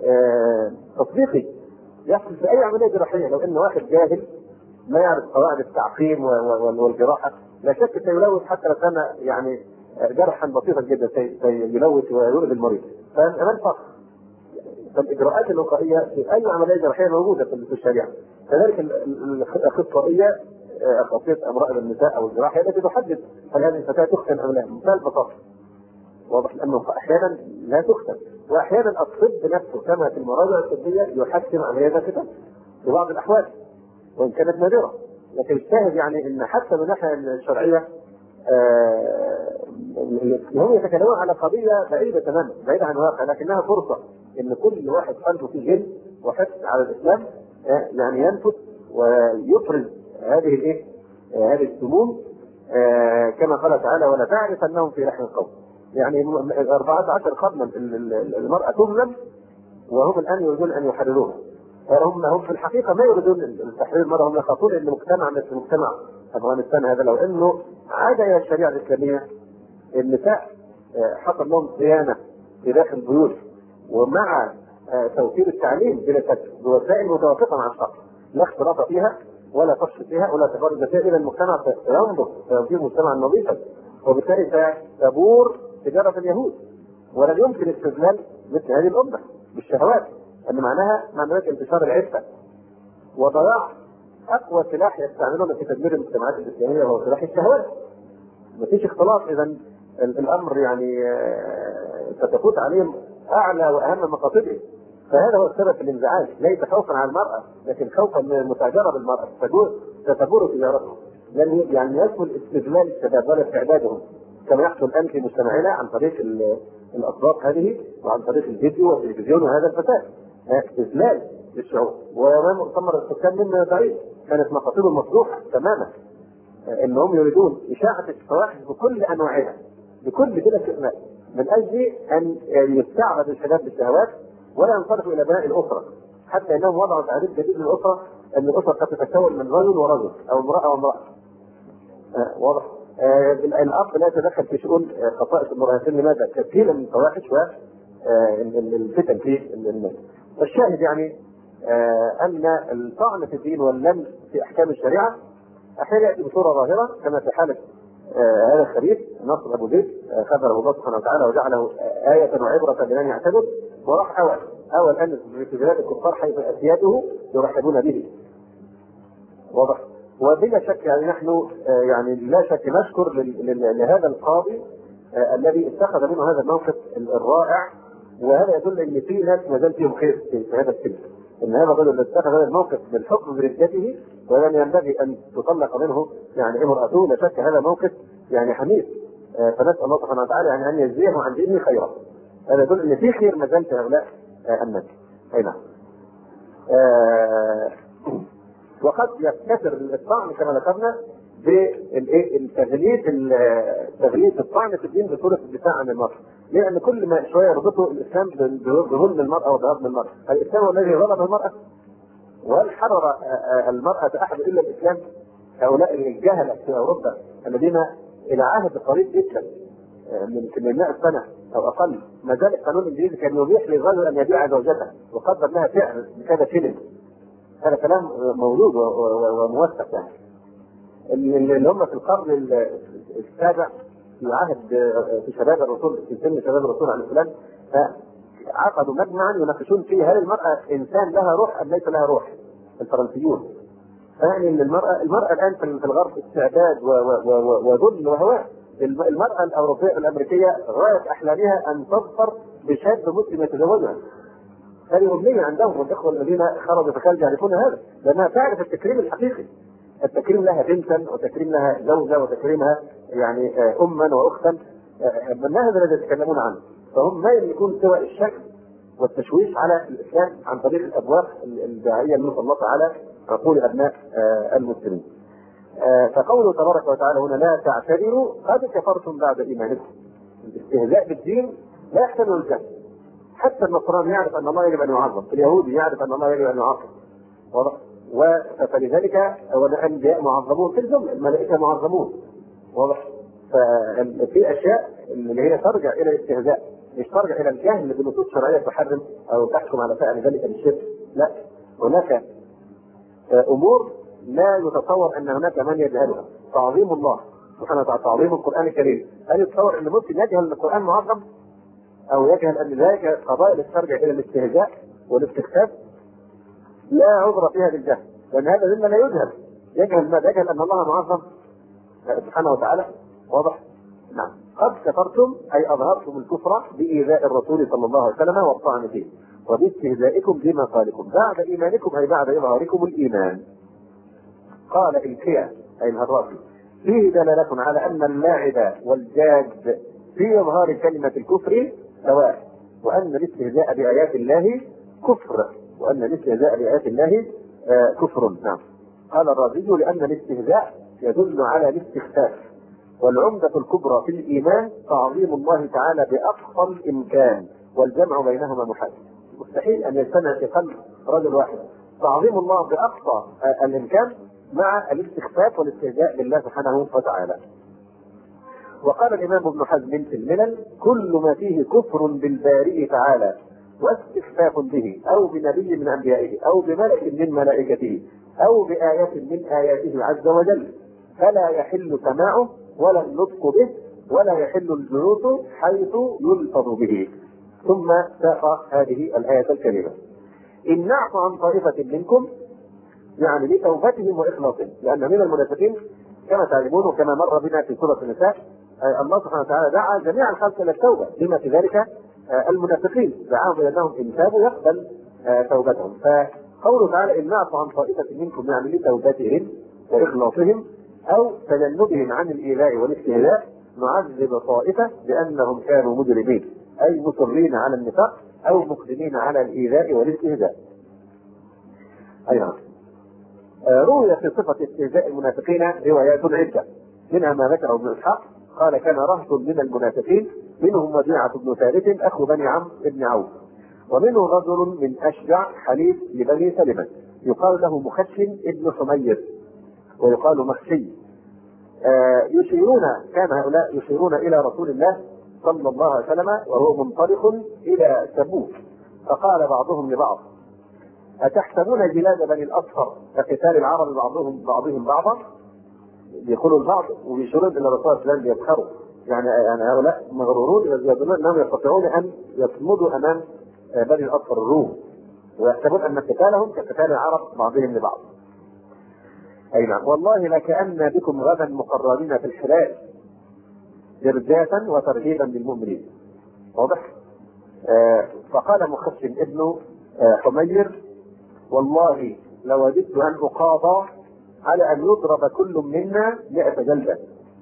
S1: تطبيقي يحصل في اي عمليه جراحيه. لو ان واحد جاهل ما يعرف قواعد التعقيم والجراحه لا شك سيلوث، حتى لو كان يعني جرحا بسيطا جدا سيلوث ويؤذي المريض. فما الفرق؟ فالاجراءات الوقائيه في اي عمليه جراحيه موجوده في الشريعه، كذلك الاخصائيه اخصائيه امراض النساء او الجراحه التي تحدد هل هذه الفتاه تختن ام لا. مثال بسيط واضح لانه احيانا لا تختن، واحيانا الطب نفسه كما في المراجع الطبيه يحسن عمليه الختان في بعض الاحوال وان كانت نادره. لكن الشاهد يعني ان حتى من الناحيه الشرعيه هم يتكلمون على قضيه بعيده تماما، بعيده عن الواقع، لكنها فرصه ان كل واحد قلبه في جن وحث على الاسلام يعني ينفذ ويفرز هذه هذه السموم كما قال تعالى ولا تعرف انهم في لحن القول. يعني 14 قرنا المراه تظلم وهم الان يريدون ان يحرروها. هم في الحقيقه ما يريدون تحرير المراه، هم يخافون ان مجتمع مثل مجتمع افغانستان هذا لو انه عاد الى الشريعه الاسلاميه النساء حصل لهم صيانه في داخل البيوت ومع توفير التعليم بلا شك بوسائل متوافقه مع الشرع، لا اختلاط فيها ولا فحش فيها ولا تفرد فيها، الى المجتمع سينضج ويصير مجتمعا نظيفا، وبالتالي ستبور تجاره اليهود. ولن يمكن استغلال مثل هذه الامه بالشهوات، ان معناها انتشار العفه وضياع اقوى سلاح يستعملونه في تدمير المجتمعات الاسلاميه وهو سلاح الشهوات. مفيش اختلاط، اذا الامر يعني ستفوت عليهم اعلى واهم مقاصده. فهذا هو السبب في الانزعاج، ليس خوفا على المراه لكن خوفا من المتاجره بالمراه، ستبور تجارتهم. لن يعني يسهل استغلال الشباب ولا استعدادهم كما يحصل الان في مجتمعنا عن طريق الاطباق هذه وعن طريق الفيديو والتلفزيون وهذا الفساد، استغلال للشعوب. وامام مؤتمر السكان مما بعيد كانت مقاصدهم مصلوحه تماما، انهم يريدون اشاعه الفواحش بكل انواعها بكل بلا استثناء، من اجل ان يستعبد الشباب بالشهوات ولا ينصرفوا الى بناء الاسره، حتى انهم وضعوا تعريف جديد للاسره، ان الاسره قد تتكون من رجل ورجل او امراه وامراه. واضح. الاب لا يتدخل في شؤون خصائص المراهقين، لماذا؟ تسهيلا من الفواحش والفتن في الناس. والشاهد يعني ان الطعن في الدين واللمس في احكام الشريعه احيانا ياتي بصوره ظاهره، كما في حاله هذا الخبيث نصر ابو زيد، خبره الله سبحانه وتعالى وجعله ايه وعبره لمن يعتبر، وراح اول ان في بلاد الكفار حيث اسياده يرحبون به. واضح. وبلا شك يعني نحن يعني لا شك نشكر لهذا القاضي الذي اتخذ منه هذا الموقف الرائع، وهذا يدل ان في ناس ما زال فيهم خير في هذا السلك، ان هذا الرجل اتخذ هذا الموقف بالحكم بردته ولم ينبغي ان تطلق منه يعني امراته، لا شك هذا موقف يعني حميد. فنسال الله سبحانه وتعالى يعني ان يجزيه عن دينه خيرا. هذا يدل ان في خير ما زال في هؤلاء الناس. اي نعم. وقد يكتسر الطعن كما ذكرنا تغليف الطعن في الدين بصوره الدفاع عن المرأة، لان كل ما شويه يربطه الاسلام بظلم المرأة وبهضم المرأة. الاسلام هو الذي ظلم المرأة، وهل حرر المرأة احد الا الاسلام؟ هؤلاء الجهلة في اوروبا الذين الى عهد قريب جدا من 100 سنة او اقل ما زال القانون الانجليزي كان يبيح للرجل ان يبيع زوجته وقدر لها سعر بكذا شيلين. هذا كلام موجود وموثق يعني. اللي هم في القرن السابع في عهد في شباب الرسول، في سن شباب الرسول عليه السلام، عقدوا مجمعا يناقشون فيه هل المرأة انسان لها روح ام ليس لها روح؟ الفرنسيون. يعني ان المرأة الان في الغرب استعداد وذل وهواء. المرأة الاوروبية الامريكية غاية احلامها ان تظفر بشاب مسلم يتزوجها. هذه أمنية عندهم، والإخوة الذين خرجوا في الخارج يعرفون هذا، لأنها تعرف التكريم الحقيقي. التكريم لها بنتا، وتكريم لها زوجة، وتكريمها يعني أما وأختا، من هذا الذي يتكلمون عنه. فهم ما يملكون سوى الشك والتشويش على الإسلام عن طريق الأبواب الداعية المسلطة على عقول أبناء المسلمين. فقوله تبارك وتعالى هنا لا تعتذروا قد كفرتم بعد إيمانكم. الاستهزاء بالدين لا يحتمل الجهل. حتى النصراني يعرف ان الله يجب ان يعظم، اليهودي يعرف ان الله يجب ان يعظم. واضح. فلذلك الانبياء معظمون في الجمله، الملائكه معظمون. واضح. ففي اشياء اللي هي ترجع الى الاستهزاء، مش ترجع الى الجهل بنصوص شرعيه تحرم او تحكم على فعل ذلك بالشرك. لا، هناك امور لا يتصور ان هناك من يجهلها. تعظيم الله سبحانه وتعالى، تعظيم القران الكريم، هل يتصور ان ممكن يجهل ان القران معظم؟ او يجهل ان ذلك قضايا ترجع الى الاستهزاء والاستخفاف؟ لا عذر فيها بالجهل، لان هذا مما لا يجهل. يجهل ماذا؟ يجهل ان الله معظم سبحانه وتعالى. واضح؟ نعم. قد كفرتم اي اظهرتم الكفر بايذاء الرسول صلى الله عليه وسلم والطعن فيه، وباستهزائكم بمقالكم بعد ايمانكم اي بعد اظهاركم الايمان. قال الكيا اي الهراسي فيه دلاله على ان اللاعب والجاد في اظهار كلمه الكفر سواء، وان الاستهزاء بايات الله كفر، وان الاستهزاء بايات الله كفر. نعم. قال الرازي لان الاستهزاء يدل على الاستخفاف، والعمدة الكبرى في الايمان تعظيم الله تعالى باقصى الامكان، والجمع بينهما محال. مستحيل ان يجتمع في قلب رجل واحد تعظيم الله باقصى الامكان مع الاستخفاف والاستهزاء بالله سبحانه وتعالى. وقال الامام ابن حزم في الملل كل ما فيه كفر بالبارئ تعالى واستخفاف به أو بنبي من أنبيائه أو بملك من ملائكته أو بآية من آياته عز وجل، فلا يحل سماعه ولا النطق به ولا يحل الجلوس حيث يلفظ به. ثم ساق هذه الآية الكريمة: إن نعفو عن طائفة منكم، يعني لتوبتهم وإخلاصهم، لأن من المنافقين كما تعلمون وكما مر بنا في سورة النساء الله سبحانه وتعالى دعا جميع الخلق إلى التوبة، بما في ذلك المنافقين دعاهم إلى أنهم إن تابوا يقبل توبتهم. فقوله تعالى إن نعفو عن طائفة منكم يعني لتوبتهم وإخلاصهم أو تجنبهم عن الإيذاء والاستهزاء، نعذب طائفة بأنهم كانوا مجرمين، أي مصرين على النفاق أو مقدمين على الإيذاء والاستهزاء. أيضا روي في صفة استهزاء المنافقين روايات عدة، منها ما ذكره ابن إسحاق قال: كان رهط من المنافقين منهم وديعة بن ثابت أخو بني عمرو بن عوف، ومنه رجل من أشجع حليف لبني سلمة يقال له مخشن ابن حمير ويقال مخشي. كان هؤلاء يشيرون إلى رسول الله صلى الله عليه وسلم وهو منطلق إلى تبوك، فقال بعضهم لبعض: أتحسبون جلاد بني الأصفر كقتال العرب بعضهم بعضا؟ يقولوا البعض ويشيرون إلى الرسول صلى الله عليه وسلم ليسخروا، يعني هؤلاء مغرورون يظنون أنهم يستطيعون أن يصمدوا أمام بني الأصفر الروم، ويحسبون أن قتالهم كقتال العرب بعضهم لبعض. أي نعم، والله لكأن بكم غدا مقررين في الحلال إرجاء وترهيبا للمؤمنين. واضح؟ فقال مخشن ابن حمير: والله لوددت أن أقاضى على أن يضرب كل منا 100 جلدة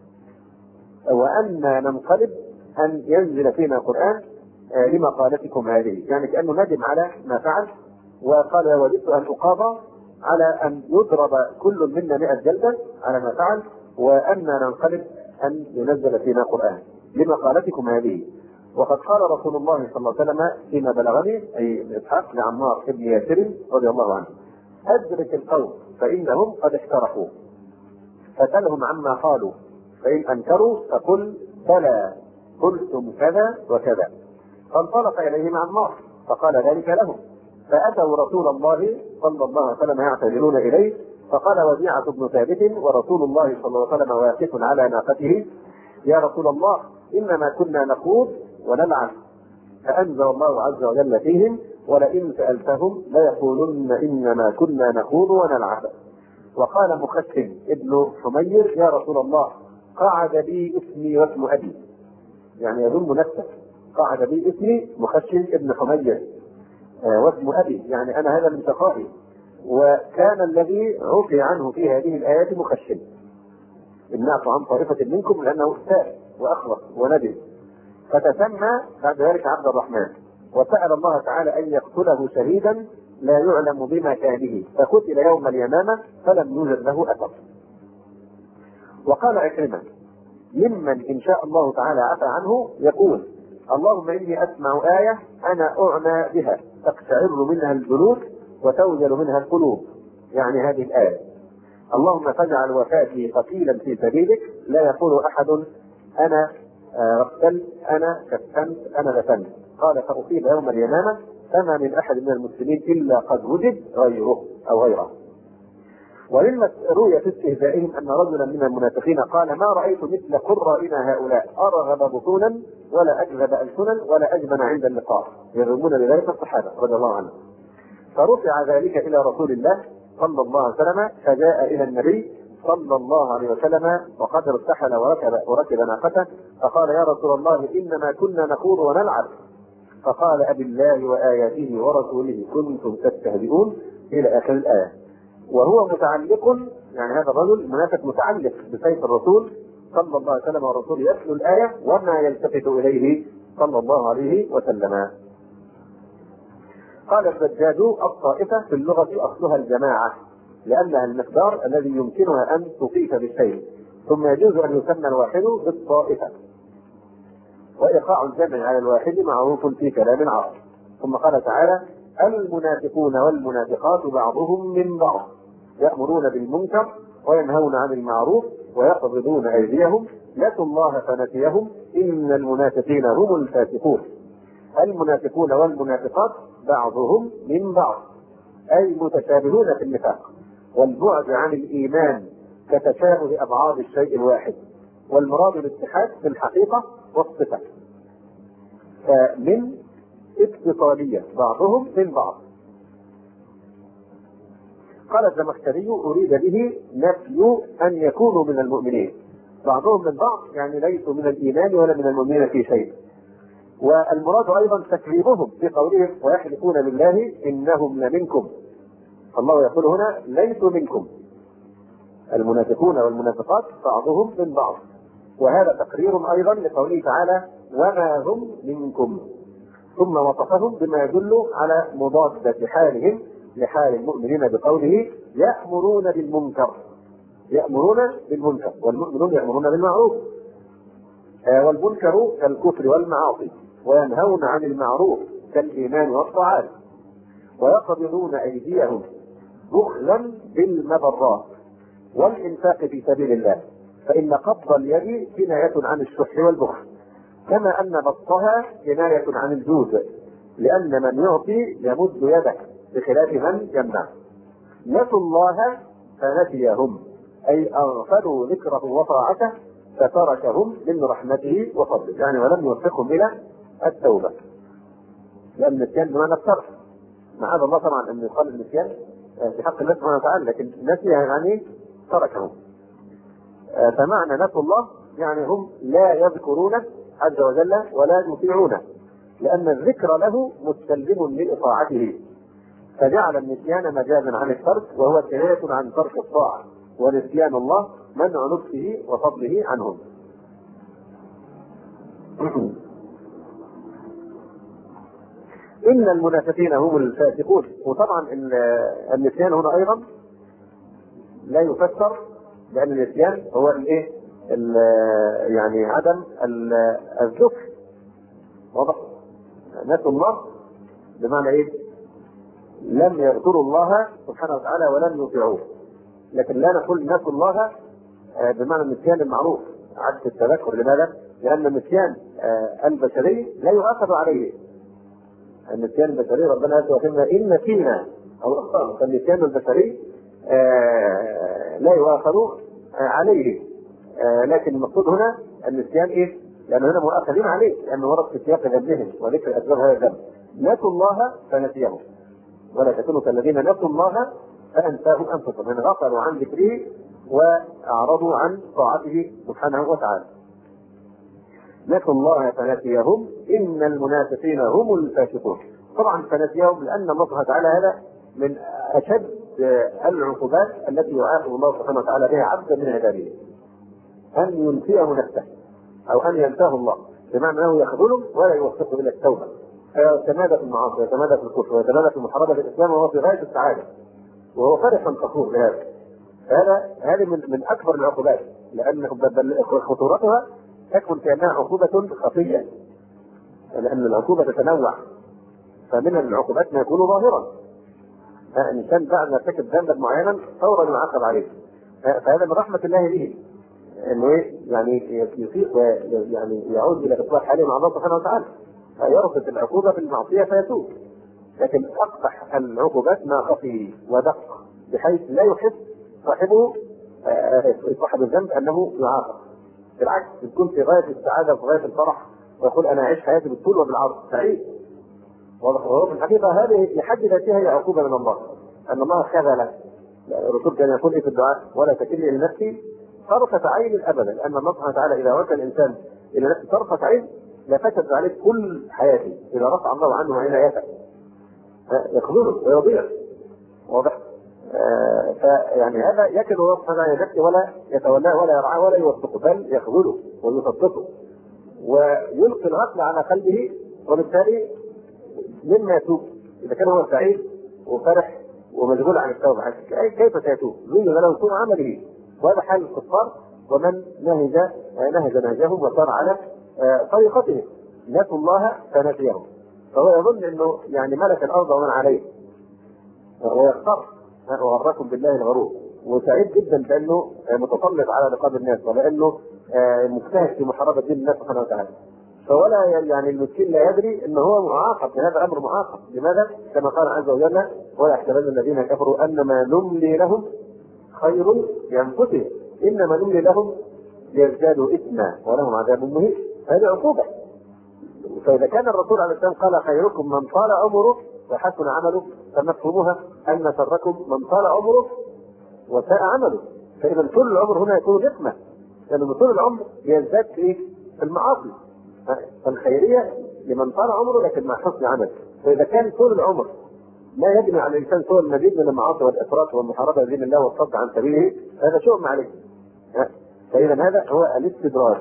S1: وأن ننقلب أن ينزل فينا قرآن لمقالتكم هذه، يعني كأنه ندم على ما فعل وقال: لوددت أن أقاضى على أن يضرب كل منا 100 جلدة على ما فعل وأن ننقلب أن ينزل فينا قرآن لمقالتكم هذه. وقد قال رسول الله صلى الله عليه وسلم فيما بلغني أي ابن إسحاق لعمار بن ياسر رضي الله عنه: أدرك القوم فإنهم قد احترقوا، فسلهم عما قالوا، فإن أنكروا فقل بلى قلتم كذا وكذا. فانطلق إليهم عمار فقال ذلك لهم، فأتوا رسول الله صلى الله عليه وسلم يعتذرون إليه، فقال وديعة بن ثابت ورسول الله صلى الله عليه وسلم واقف على ناقته: يا رسول الله إنما كنا نخوض ونلعب. فأنزل الله عز وجل فيهم: ولئن سألتهم ليقولن إنما كنا نخوض ونلعب. وقال مخشن ابن حمير: يا رسول الله قعد بي اسمي واسم أبي، يعني يذم نفسه، قعد بي اسمي مخشن ابن حمير واسم أبي، يعني أنا هذا من شقائي. وكان الذي عفي عنه في هذه الآيات مخشن: إن نعفو عن طائفة منكم لأنه تاب وأخلص وندم، فتسمى بعد ذلك عبد الرحمن، وسأل الله تعالى أن يقتله شهيدا لا يعلم بمكانه، فقتل يوم اليمامة فلم يوجد له أثر. وقال عكرمة ممن إن شاء الله تعالى عفى عنه يقول: اللهم إني أسمع آية أنا أعنى بها تقشعر منها الجلود وتوجل منها القلوب، يعني هذه الآية: اللهم فاجعل وفاتي قتيلا في سبيلك لا يقول أحد أنا غسلت أنا كفنت أنا دفنت. قال: فأصيب يوم اليمامة فما من أحد من المسلمين إلا قد وجد غيره أو غيره. ومما روي في استهزائهم أن رجلا من المنافقين قال: ما رأيت مثل قرائنا هؤلاء أرغب بطونا ولا أكذب ألسنا ولا أجبن عند اللقاء، يرمون بذلك الصحابة رضي الله عنهم. فرفع ذلك إلى رسول الله صلى الله عليه وسلم، فجاء إلى النبي صلى الله عليه وسلم وقد ارتحل وركب ناقته، فقال: يا رسول الله إنما كنا نخوض ونلعب. فقال: أبي الله وآياته ورسوله كنتم تستهزئون، إلى آخر الآية. وهو متعلق، يعني هذا الرجل المنافق متعلق بسيف الرسول صلى الله عليه وسلم والرسول يتلو الآية وما يلتفت إليه صلى الله عليه وسلم. قال الزجاج: الطائفة في اللغة أصلها الجماعة، لأنها المقدار الذي يمكنها أن تطيف بالشيء، ثم يجوز أن يسمى الواحد بالطائفة، وإيقاع الجمع على الواحد معروف في كلام العرب. ثم قال تعالى: المنافقون والمنافقات بعضهم من بعض يأمرون بالمنكر وينهون عن المعروف ويقبضون أيديهم نسوا الله فنسيهم إن المنافقين هم الفاسقون. المنافقون والمنافقات بعضهم من بعض، أي متشابهون في النفاق والبعد عن الإيمان كتشابه أبعاد الشيء الواحد، والمراد الاتحاد في الحقيقة والصفة. فمن اتصالية بعضهم من بعض. قال الزمخشري أريد به نفي أن يكونوا من المؤمنين، بعضهم من بعض يعني ليسوا من الإيمان ولا من المؤمنين في شيء. والمراد أيضا تكذيبهم في قولهم ويحلفون بالله إنهم لمنكم، الله يقول هنا ليسوا منكم، المنافقون والمنافقات بعضهم من بعض. وهذا تقرير أيضا لقوله تعالى وما هم منكم، ثم وصفهم بما يدل على مضادة حالهم لحال المؤمنين بقوله يأمرون بالمنكر، يأمرون بالمنكر، والمؤمنون يأمرون بالمعروف، والمنكر كالكفر والمعاصي، وينهون عن المعروف كالإيمان والطاعات، ويقبضون أيديهم بخلا بالمضرات والإنفاق في سبيل الله، فإن قبض اليد كناية عن الشح والبخل، كما أن بسطها كناية عن الجود، لأن من يعطي يمد يده بخلاف من يمنع. نسوا الله فنسيهم، أي أغفلوا ذكره وطاعته فتركهم من رحمته وفضله، يعني ولم يوفقهم إلى التوبة، لأن النسيان بمعنى الترك، معاذ الله طبعا أن يقال النسيان في حق الله سبحانه وتعالى، لكن نسي يعني تركهم. فمعنى نسوا الله يعني هم لا يذكرونه عز وجل ولا يطيعونه، لأن الذكر له مستلزم لإطاعته، فجعل النسيان مجازا عن الترك، وهو كناية عن ترك الطاعة، ونسيان الله منع لطفه وفضله عنهم. إن المنافقين هم الفاسقون. وطبعا النسيان هنا أيضا لا يفسر، لأن النسيان هو الايه يعني عدم الذكر، واضح؟ نسوا الله بمعنى ايه؟ لم يذكروا الله سبحانه وتعالى ولم يطيعوه، لكن لا نقول نسوا الله بمعنى النسيان المعروف عكس التذكر. لماذا؟ لأن النسيان البشري لا يؤاخذ عليه، النسيان البشري ربنا يؤاخذنا إن نسينا أو أخطأنا، فالنسيان البشري لا يؤاخذ عليه، لكن المقصود هنا النسيان ايه؟ لأن هنا مؤاخذين عليه، لأنه ورد في سياق ذنبهم وذكر أسباب هذا الذنب. نسوا الله فنسيهم، ولا تكونوا كالذين نسوا الله فأنساهم أنفسهم، من غفلوا عن ذكره وأعرضوا عن طاعته سبحانه وتعالى. نسوا الله فنسيهم إن المنافقين هم الفاسقون. طبعا فنسيهم لأن الله سبحانه وتعالى هذا من أشد العقوبات التي يعاقب الله سبحانه وتعالى بها عبدا من عباده، أن ينسيه نفسه أو أن ينساه الله، بمعنى أنه يخذله ولا يوفقه إلى التوبة، فيتمادى في المعاصي ويتمادى في الكفر ويتمادى في محاربة الإسلام وهو في غاية السعادة، وهو فرح فخور بهذا. هذه من أكبر العقوبات، لأن خطورتها تكون كأنها عقوبة خفية، لأن العقوبة تتنوع، فمن العقوبات ما يكون ظاهرا، الإنسان بعد ما ارتكب ذنبا معينا فورا يعاقب عليه، فهذا من رحمة الله به، انه يعني يفيق ويعني يعود الى اصلاح حاله مع الله سبحانه وتعالى، فيرفض العقوبه بالمعصيه فيتوب. لكن اقبح العقوبات ما خفي ودق، بحيث لا يحس صاحبه صاحب الذنب انه يعاقب، بالعكس يكون في غايه السعاده وفي غايه الفرح، ويقول انا اعيش حياتي بالطول وبالعرض سعيد. وهو في الحقيقه هذه لحد ذاتها هي عقوبه من الله، ان الله خذل. الرسول كان يقول في الدعاء ولا تكلني الى نفسي طرفة عين ابدا، لان الله سبحانه وتعالى اذا وكل الانسان الى نفسه طرفة عين لفسد عليه كل حياته، اذا رفع الله عنه عنايته يخذله ويضيع، واضح؟ فيعني هذا يكل الله سبحانه وتعالى يزكي ولا يتولاه ولا يرعاه ولا يوفقه، بل يخذله ويثبطه ويلقي الغفل على قلبه، وبالتالي مما يتوب اذا كان هو سعيد وفرح ومشغول عن التوبه كيف سيتوب؟ زين له سوء عمله، وهذا حال الكفار ومن نهج نهجهم وسار على طريقتهم. نسوا الله فنسيهم، فهو يظن انه يعني ملك الارض ومن عليه، ويختار وغركم بالله الغرور، وسعيد جدا بانه متسلط على رقاب الناس، ولانه مجتهد في محاربه دين الله سبحانه وتعالى. فولا يعني المسكين لا يدري ان هو معاقب بهذا الامر، معاقب. لماذا؟ كما قال عز وجل: ولا يحسبن الذين كفروا انما نملي لهم خير لانفسهم انما نملي لهم ليزدادوا اثما ولهم عذاب مهين. هذه عقوبه. فاذا كان الرسول عليه السلام قال: خيركم من طال عمره وحسن عمله، فمفهومها ان شركم من طال عمره وساء عمله. فاذا طول العمر هنا يكون اثما، لان طول العمر يزداد في المعاصي. فالخيريه لمن طال عمره لكن مع حسن عمل. فاذا كان طول العمر لا يجني على الانسان سوى المزيد من المعاصي والافراط والمحاربه بدين الله والصد عن سبيله، هذا شؤم عليه. فاذا هذا هو الاستدراج.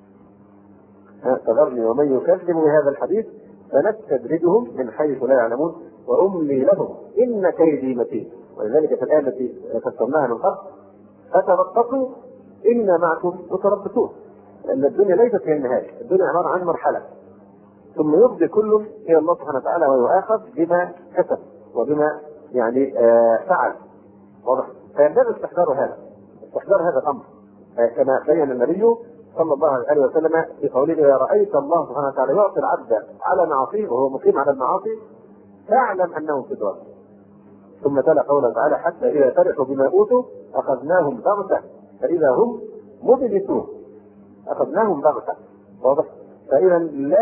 S1: فذرني ومن يكذب بهذا الحديث فنستدرجهم من حيث لا يعلمون واملي لهم ان كيدي متين. ولذلك في الايه التي فسرناها من قبل: فتربصوا انا معكم متربصون. لان الدنيا ليست هي النهايه، الدنيا عباره عن مرحله، ثم يفضي كل الى الله سبحانه وتعالى ويؤاخذ بما كسب وبما يعني فعل. واضح؟ فينبغي استحضار هذا الامر، كما بين النبي صلى الله عليه وسلم في قوله: اذا رايت الله سبحانه وتعالى يعطي العبد على معاصيه وهو مقيم على المعاصي فاعلم انه استدراج. ثم تلا قوله تعالى: حتى اذا فرحوا بما اوتوا اخذناهم بغته فاذا هم مبلسون. اخذناهم بغته. واضح؟ فاذا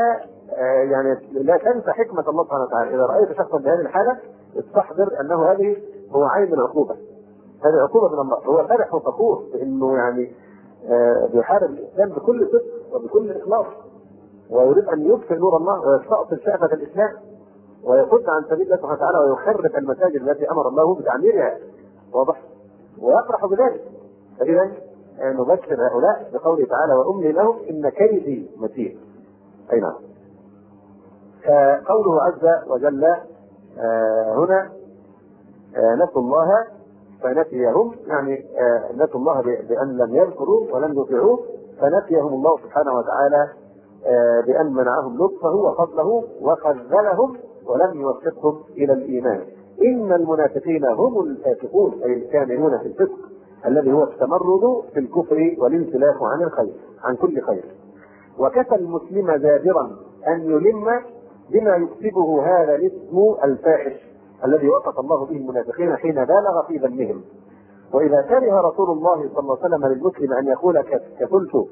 S1: لا تنسى حكمه الله سبحانه وتعالى. اذا رايت شخصا بهذه الحاله استحضر انه هذه هو عين العقوبه. هذه عقوبه من الله. هو فرح وفخور بانه بيحارب الاسلام بكل صدق وبكل اخلاص، ويريد ان يطفئ نور الله ويستأصل شعبة الاسلام ويصد عن سبيل الله سبحانه وتعالى ويخرب المساجد التي امر الله بتعميرها. واضح؟ ويفرح بذلك. فاذا نبشر هؤلاء بقوله تعالى: واملي لهم ان كيدي متين. اي نعم. قوله عز وجل هنا: نسوا الله فنسيهم، نسوا الله بان لم يذكروا ولم يطيعوه، فنسيهم الله سبحانه وتعالى بان منعهم لطفه وفضله وخذلهم ولم يوفقهم الى الايمان. ان المنافقين هم الفاسقون، اي الكاملون في الفسق الذي هو التمرد في الكفر والانسلاخ عن الخير، عن كل خير. وكفى المسلم زاجرا ان يلم بما يكسبه هذا الاسم الفاحش الذي وصف الله به المنافقين حين بالغ في ذمهم. واذا كره رسول الله صلى الله عليه وسلم للمسلم ان يقول كفلت،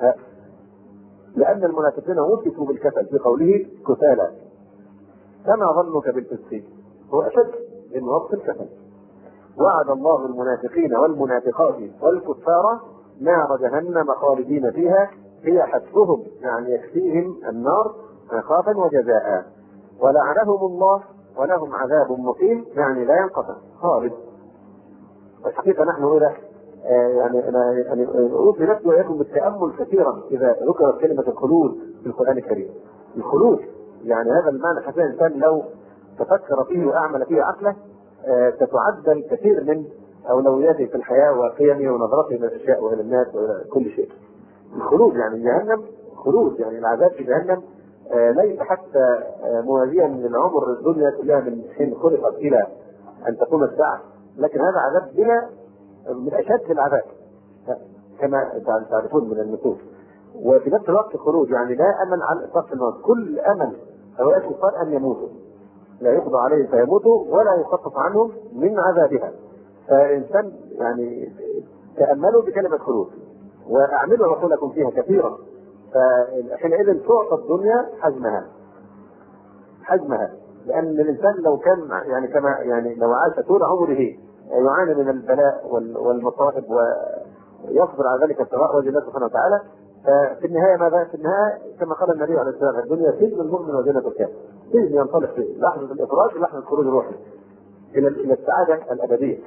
S1: لان المنافقين وصفوا بالكسل في قوله: كسالى. فما ظنك بالفسق؟ هو اشد من وصف الكسل. وعد الله المنافقين والمنافقات والكفار نار جهنم خالدين فيها هي حسبهم، يكفيهم النار عقابا وجزاء. ولعنهم الله ولهم عذاب مقيم، لا ينقطع، خالد. والحقيقه نحن هنا انا اوصي نفسي واياكم بالتامل كثيرا اذا ذكرت كلمه الخلود في القران الكريم. الخلود هذا المعنى حتى الانسان لو تفكر فيه واعمل فيه عقله تتعدل كثير من اولوياته في الحياه وقيمه ونظرته الى الاشياء والى الناس والى كل شيء. الخلود جهنم، خلود العذاب في جهنم ليس حتى موازيا للعمر الدنيا كلها من حين خلقت الى ان تقوم الساعه، لكن هذا عذاب بلا من اشد العذاب كما تعرفون من النصوص. وفي نفس الوقت خروج لا امل على اطلاق الموت، كل امل هؤلاء الكفار ان يموتوا، لا يقضى عليهم فيموتوا ولا يخفف عنهم من عذابها. فالانسان تاملوا بكلمه خروج واعملوا عقولكم فيها كثيرا. فحينئذ تعطى الدنيا حجمها، لان الانسان لو كان كما لو عاش طول عمره يعاني من البلاء والمصائب ويصبر على ذلك ابتغاء وجه الله سبحانه وتعالى، ففي النهايه ماذا؟ في النهايه كما قال النبي عليه الصلاه والسلام: الدنيا سجن المؤمن وزينة الكافر. سجن ينطلق فيه لحظه الافراج ولحظه الخروج الروحي الى السعاده الابديه.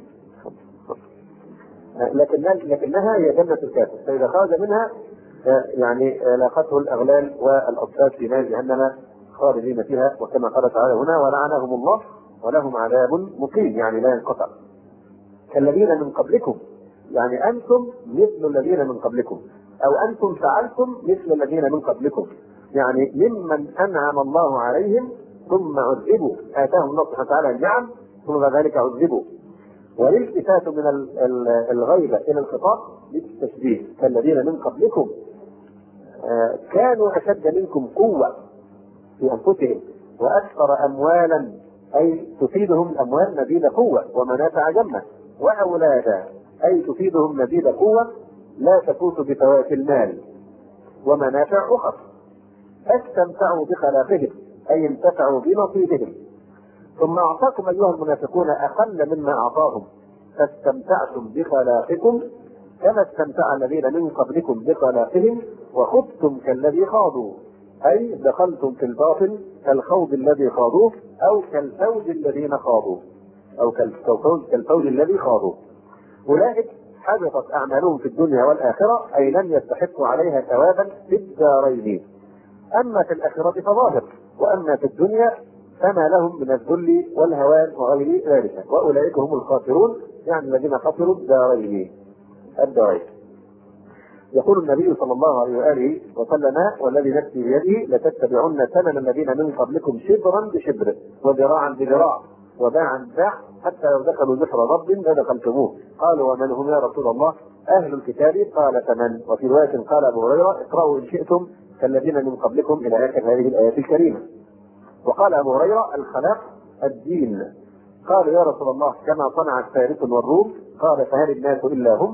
S1: لكنها هي جنه الكافر، فاذا خرج منها لاقته الاغلال والاغصان في نار جهنم خالدين فيها. وكما قال تعالى هنا: ولعنهم الله ولهم عذاب مقيم، لا ينقطع. كالذين من قبلكم، انتم مثل الذين من قبلكم، او انتم فعلتم مثل الذين من قبلكم، ممن انعم الله عليهم ثم عذبوا، اتاهم الله سبحانه وتعالى النعم ثم بعد ذلك عذبوا. والالتفات من الغيبه الى الخطاب للتشبيه، كالذين من قبلكم كانوا أشد منكم قوة في أنفسهم وأكثر أموالا، أي تفيدهم الأموال مزيد قوة ومنافع جمة، وأولادا أي تفيدهم مزيد قوة لا تفوت بفوات المال ومنافع أخرى. فاستمتعوا بخلاقهم أي انتفعوا بنصيبهم، ثم أعطاكم أيها المنافقون أقل مما أعطاهم فاستمتعتم بخلاقكم كما استمتع الذين من قبلكم بخلاقهم وخضتم كالذي خاضوا، أي دخلتم في الباطل كالخوض الذي خاضوه أو كالفوز الذين خاضوا أو كالفوز الذي خاضوا. أولئك حبطت أعمالهم في الدنيا والآخرة، أي لم يستحقوا عليها ثوابا في الدارين، أما في الآخرة فظاهر، وأما في الدنيا فما لهم من الذل والهوان وغير ذلك، وأولئك هم الخاسرون، يعني الذين خسروا الدارين. يقول النبي صلى الله عليه وآله وسلم: والذي نفسي بيده لتتبعن سنن الذين من قبلكم شبرا بشبر وذراعا بذراع وباعا بباع حتى لو دخلوا جحر رب لدخلتموه. قالوا: ومن هم يا رسول الله؟ أهل الكتاب. قال: فمن؟ وفي رواية قال أبو هريرة: اقرأوا إن شئتم كالذين من قبلكم إلى آخر هذه الآيات الكريمة. وقال أبو هريرة: الخلاق الدين. قالوا: يا رسول الله كما صنعت فارس والروم. قال: فهل الناس إلا هم؟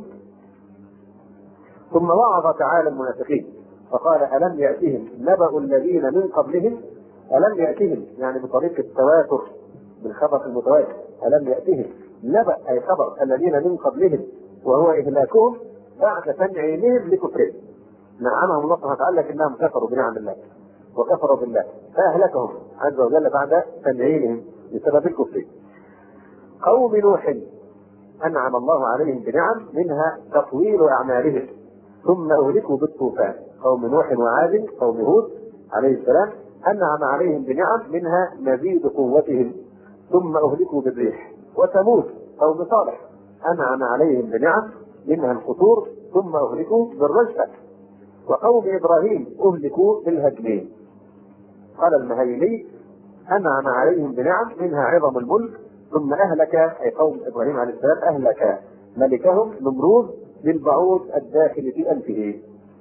S1: ثم وعظ تعالى المنافقين فقال: ألم يأتهم نبأ الذين من قبلهم؟ ألم يأتهم يعني بطريقة التواتر بالخبر المتواتر، ألم يأتهم نبأ أي خبر الذين من قبلهم وهو إهلاكهم بعد تنعيمهم لكفرهم. نعمهم الله سبحانه وتعالى لكنهم كفروا بنعم الله وكفروا بالله فأهلكهم عز وجل بعد تنعيمهم بسبب الكفر. قوم نوح أنعم الله عليهم بنعم منها تطويل أعمالهم ثم أهلكوا بالطوفان. قوم نوح وعاد قوم هود عليه السلام أنعم عليهم بنعم منها مزيد قوتهم ثم أهلكوا بالريح. وثمود قوم صالح أنعم عليهم بنعم منها القطور ثم أهلكوا بالرجفة. وقوم إبراهيم أهلكوا بالهجمين. قال المهيلي: أنعم عليهم بنعم منها عظم الملك ثم أهلك أي قوم إبراهيم عليه السلام أهلك ملكهم نمرود بالبعوض الداخل في أنفه.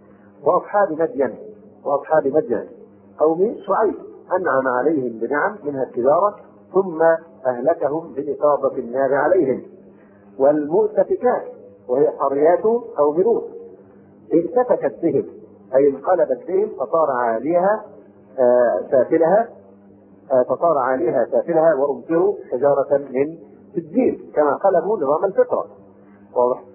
S1: وأصحاب مدين قوم شعيب أنعم عليهم بنعم منها التجارة ثم أهلكهم بإصابة النار عليهم. والمؤتفكات وهي قريات قوم لوط التفكت بهم أي انقلبت بهم فصار عاليها سافلها وأمطروا حجارة من سجيل كما قلبوا نظام الفطرة. واضح؟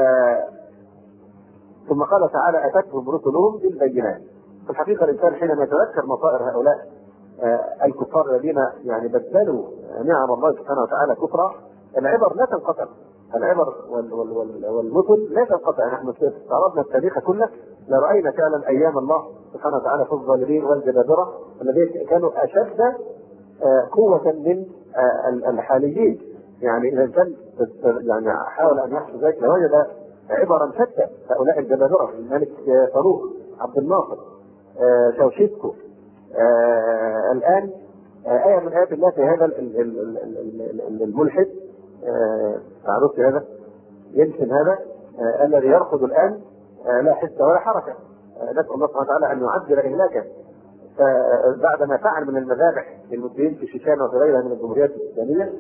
S1: ثم قال تعالى: أتتهم رسلهم بالبينات. في الحقيقة الإنسان حينما يتذكر مصائر هؤلاء الكفار الذين يعني بدلوا نعم الله سبحانه وتعالى كفرا، العبر لا تنقطع، العبر والمثل لا تنقطع. نحن استعرضنا التاريخ كله لرأينا فعلا أيام الله سبحانه وتعالى في الظالمين والجبابرة الذين كانوا أشد قوة من الحاليين. يعني إذا الإنسان يعني حاول أن يحصل ذلك لوجد عبرا شتى. هؤلاء الجبابرة الملك فاروق، عبد الناصر، شاوشيسكو، الآن آية من آيات الله في هذا الملحد تعرف هذا يمكن هذا الذي يرفض الآن لا حس ولا حركة. نسأل الله سبحانه وتعالى أن يعجل إهلاكه بعدما فعل من المذابح للمسلمين في شيشان وفي غيرها من الجمهوريات الإسلامية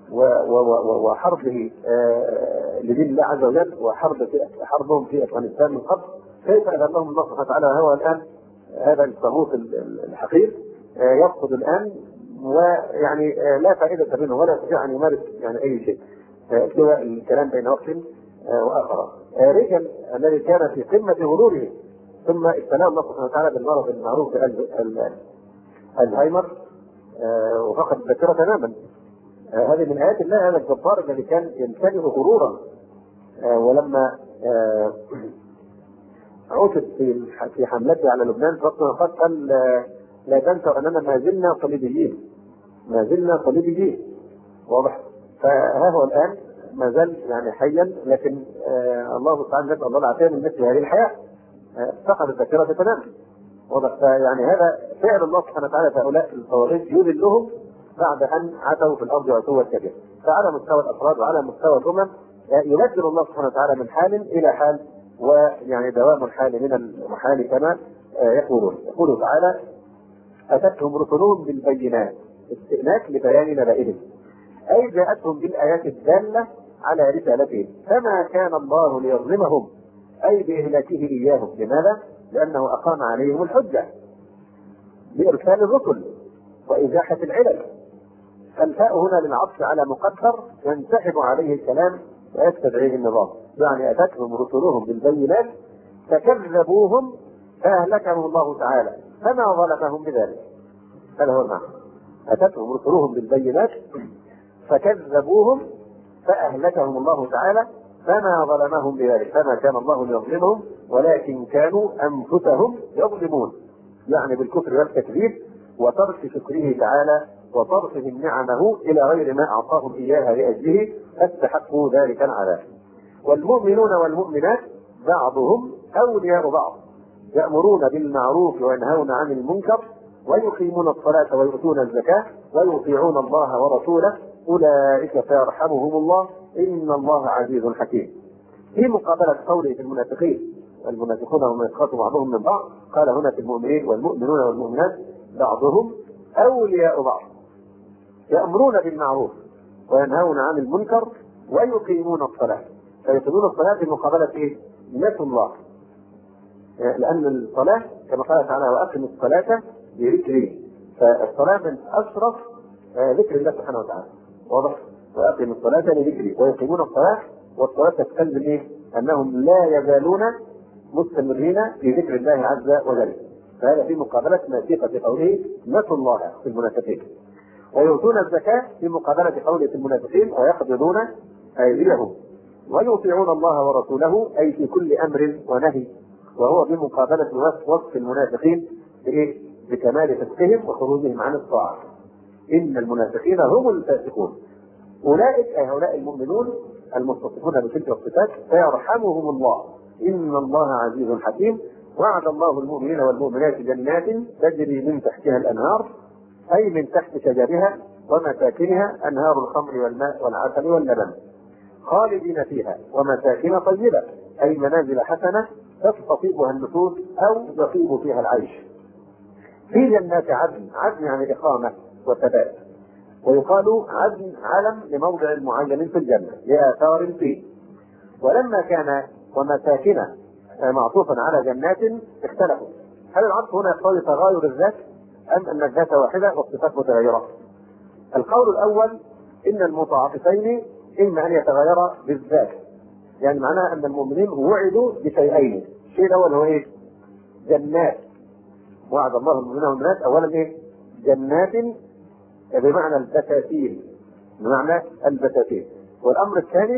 S1: وحربه لدين الله عز وجل وحربهم في أفغانستان من قبل. كيف أذلهم الله سبحانه وتعالى وهو الآن هذا الطاغوت الحقير يفقد الآن ويعني لا فائدة منه ولا يستطيع أن يمارس يعني أي شيء سوى الكلام بين وقت وآخر. ريغان الذي كان في قمة غروره ثم ابتلاه الله سبحانه وتعالى بالمرض المعروف الزهايمر وفقد الذاكرة تماما. هذه من آيات الله، هذا الجبار الذي كان يمتلئ غرورا ولما عوتب في حملته على لبنان قال: لا تنسوا أننا ما زلنا صليبيين. واضح؟ فها هو الآن ما زال يعني حيا، لكن الله تعالى نسأل الله العافية من مثل هذه الحياة فقد الذاكرة تماما. واضح؟ فيعني هذا فعل الله سبحانه وتعالى في هؤلاء الطواغيت يذلهم بعد أن عتوا في الأرض عتوا كبيرا. فعلى مستوى الأفراد وعلى مستوى الأمم يبدل الله سبحانه وتعالى من حال إلى حال، ويعني دوام الحال من المحال كما يقول تعالى: أتتهم رسلهم بالبينات، استئناف لبيان نبائهم، أي جاءتهم بالآيات الدالة على رسالتهم، فما كان الله ليظلمهم أي بإهلاكه إياهم. لماذا؟ لأنه أقام عليهم الحجة بإرسال الرسل وإزاحة العلل. فالفاء هنا للعطف على مقدر ينسحب عليه الكلام ويستدعيه النظام. يعني أتتهم رسلهم بالبينات فكذبوهم فأهلكهم الله تعالى، فما ظلمهم بذلك. هذا هو المعنى: أتتهم رسلهم بالبينات فكذبوهم فأهلكهم الله تعالى، فما ظلمهم بذلك. فما كان الله ليظلمهم ولكن كانوا أنفسهم يظلمون، يعني بالكفر والتكذيب وترك شكره تعالى وصرفهم نعمه إلى غير ما أعطاهم إياها لأجله، فاستحقوا ذلك العذاب. والمؤمنون والمؤمنات بعضهم أولياء بعض، يأمرون بالمعروف وينهون عن المنكر ويقيمون الصلاة ويؤتون الزكاة ويطيعون الله ورسوله، أولئك سيرحمهم الله إن الله عزيز حكيم. في مقابلة قوله في المنافقين: والمنافقون هم يسخط بعضهم من بعض، قال هنا في المؤمنين: والمؤمنون والمؤمنات بعضهم أولياء بعض، يأمرون بالمعروف وينهون عن المنكر ويقيمون الصلاة. فيقيمون الصلاة في مقابلة إيه؟ نسوا الله، لأن الصلاة كما قال تعالى: وأقم الصلاة لذكري. فالصلاة من أشرف ذكر الله سبحانه وتعالى، واضح؟ وأقم الصلاة لذكري ويقيمون الصلاة، والصلاة تستلزم إيه؟ أنهم لا يزالون مستمرين في ذكر الله عز وجل. فهذا في مقابلة ما في قوله نسوا الله في المنافقين. ويؤتون الزكاة في مقابلة قوله في المنافقين: ويقبضون أيديهم. ويطيعون الله ورسوله أي في كل أمر ونهي، وهو بمقابلة وصف المنافقين بكمال فسقهم وخروجهم عن الطاعة. إن المنافقين هم الفاسقون. أولئك أي هؤلاء المؤمنون المتصفون بتلك الصفات سيرحمهم الله إن الله عزيز حكيم. وعد الله المؤمنين والمؤمنات جنات تجري من تحتها الأنهار، أي من تحت شجرها ومساكنها، أنهار الخمر والماء والعسل واللبن، خالدين فيها، ومساكن طيبة أي منازل حسنة تستطيبها النفوس أو يطيب فيها العيش. في جنات عدن، عدن يعني إقامة وثبات، ويقال عدن علم لموضع معين في الجنة لآثار فيه. ولما كان ومساكن معطوفا على جنات اختلفوا: هل العطف هنا يقتضي تغاير الذات أم أن الذات واحدة والصفات متغيرة؟ القول الأول: إن المتعاطفين إما أن يتغيرا بالذات، يعني معناها أن المؤمنين وعدوا بشيئين. الشيء الأول هو إيه؟ جنات. وعد الله المؤمنين والمؤمنات أولا إيه؟ جنات بمعنى البساتين، بمعنى البساتين. والأمر الثاني: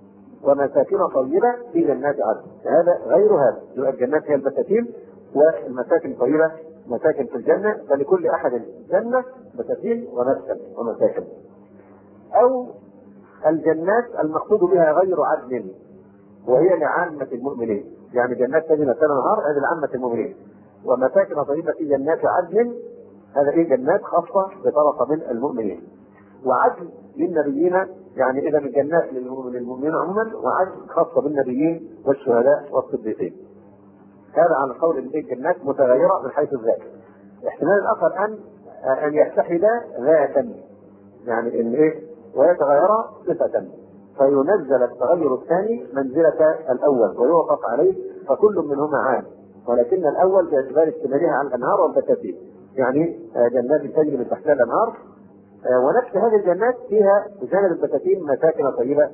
S1: ومساكن طيبة في جنات عدن. هذا غير هذا، الجنات هي البساتين والمساكن طيبة مساكن في الجنة، فلكل أحد جنة بساتين ومسكن ومساكن. أو الجنات المقصود بها غير عدن وهي لعامة المؤمنين، يعني جنات تجري من النهار هذه لعامة المؤمنين. ومساكن طيبة في جنات عدن هذا إيه؟ جنات خاصة بطرف من المؤمنين. وعدن للنبيين، يعني إذا الجنات للمؤمنين عموما، وعدن خاصة بالنبيين والشهداء والصديقين. هذا على قول ان الجنات متغيرة من حيث الذات. احتمال آخر أن يتحدا ذاتا، يعني ان ايه؟ ويتغير صفة، فينزل التغير الثاني منزلة الأول ويوقف عليه، فكل منهما عام، ولكن الأول باعتبار اشتمالها على الأنهار والبساتين، يعني جنات تجري من تحتها الأنهار. ونفس هذه الجنات فيها بجانب البساتين مساكن طيبة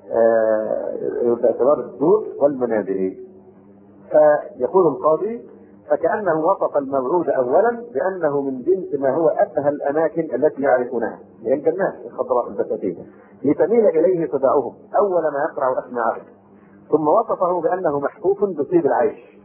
S1: باعتبار الدور والمنازل. فيقول القاضي: فكأنه وصف الموعود أولا بأنه من جنس ما هو أبهى الأماكن التي يعرفونها، هي الجنات الخضراء البساتين، لتميل إليه تدعوهم أول ما يقرع أسماعهم. ثم وصفه بأنه محفوف بطيب العيش،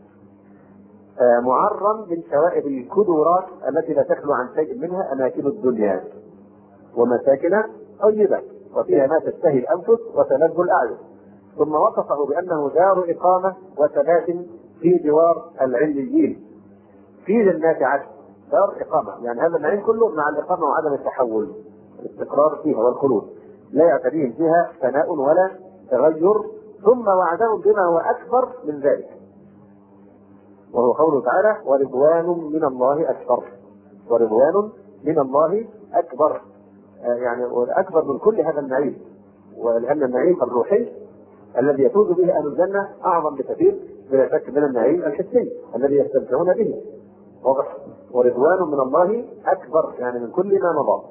S1: معرم من شوائب الكدورات التي لا تخلو عن شيء منها أماكن الدنيا، ومساكن طيبة وفيها ما تشتهي الأنفس وتلذ الأعين. ثم وصفه بأنه دار إقامة وثبات في جوار العليين في جنات عدن، دار إقامة، يعني هذا النعيم كله مع الإقامة وعدم التحول، الاستقرار فيها والخلود، لا يعتريهم فيها فناء ولا تغير. ثم وعدهم بما هو أكبر من ذلك، وهو قوله تعالى ورضوان من الله أكبر. ورضوان من الله أكبر، يعني أكبر من كل هذا النعيم، ولأن النعيم الروحي الذي يفوز به أهل الجنة أعظم بكثير بلا شك من النعيم الحسي الذي يستمتعون به. واضح؟ ورضوان من الله أكبر يعني من كل ما مضى.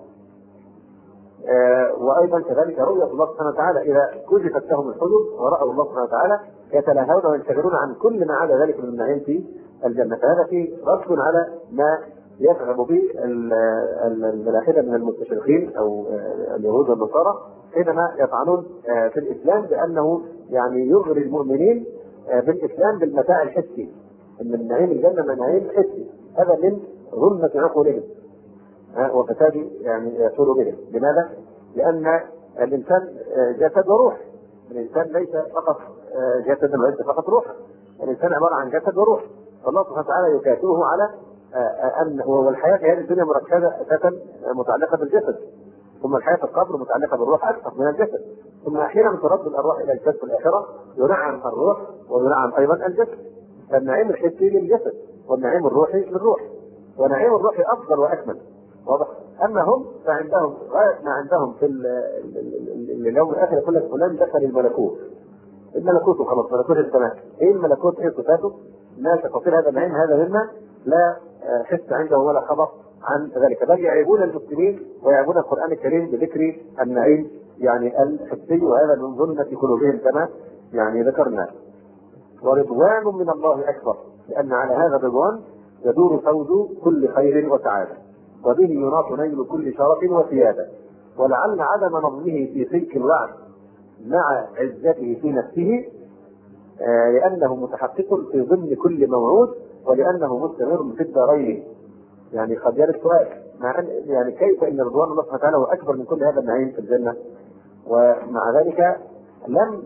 S1: وأيضا كذلك رؤية الله سبحانه وتعالى إذا كشفت لهم الحجب ورأوا الله سبحانه وتعالى يتلهون وينشغلون عن كل ما عدا ذلك من النعيم في الجنة. فهذا فيه رد على ما يذهب به الملاحدة من المستشرقين أو اليهود والنصارى حينما يطعنون في الإسلام بأنه يعني يغري المؤمنين بالإسلام بالمتاع الحسي، أن النعيم الجنة نعيم حسي. هذا من ظلمة عقولهم وفساد يعني يصول بهم. لماذا؟ لأن الإنسان جسد وروح، الإنسان ليس فقط جسد وليس فقط روح، الإنسان عبارة عن جسد وروح. فالله سبحانه وتعالى يكافئه على أن والحياة في هذه الدنيا مركزة أساسا متعلقة بالجسد، ثم الحياة في القبر متعلقة بالروح أكثر من الجسد، ثم أحيانا ترد الأرواح إلى الجسد في الآخرة ينعم الروح وينعم أيضا الجسد. فالنعيم الحسي للجسد والنعيم الروحي للروح، ونعيم الروحي أفضل وأكمل. واضح؟ أما هم فعندهم غاية ما عندهم في اليوم الآخر يقول لك فلان دخل الملكوت، الملكوت وخلاص، ملكوت السماء. إيه الملكوت؟ إيه صفاته؟ لا تستطيع هذا النعيم، هذا مما لا حس عنده ولا خبر عن ذلك، بل يعيبون المسلمين ويعيبون القرآن الكريم بذكر النعيم يعني الحسي، وهذا من ظلمة قلوبهم كما يعني ذكرنا. ورضوان من الله أكبر، لأن على هذا الرضوان يدور فوز كل خير وسعادة، وبه يناط نيل كل شرف وسيادة. ولعل عدم نظمه في سلك الوعد مع عزته في نفسه لأنه متحقق في ضمن كل موعود، ولأنه مستمر في الدارين. يعني قد يرد سؤال مع أن يعني كيف إن رضوان الله سبحانه وتعالى هو أكبر من كل هذا النعيم في الجنة، ومع ذلك لم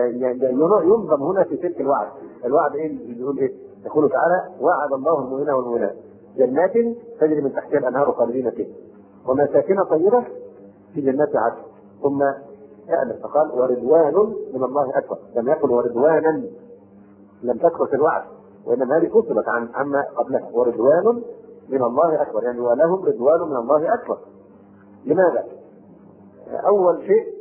S1: ينظم هنا في تلك الوعد. الوعد إيه اللي بيقول إيه؟ يقول تعالى وعد الله المؤمنين والمؤمنات جنات تجري من تحتها الأنهار خالدين فيها ومساكن طيبة في جنات عدن. ثم يألف فقال ورضوان من الله أكبر، لم يقل ورضوانا، لم تذكر في الوعد، وإنما هذه فصلت عما قبلها. ورضوان من الله أكبر يعني ولهم رضوان من الله أكبر. لماذا؟ أول شيء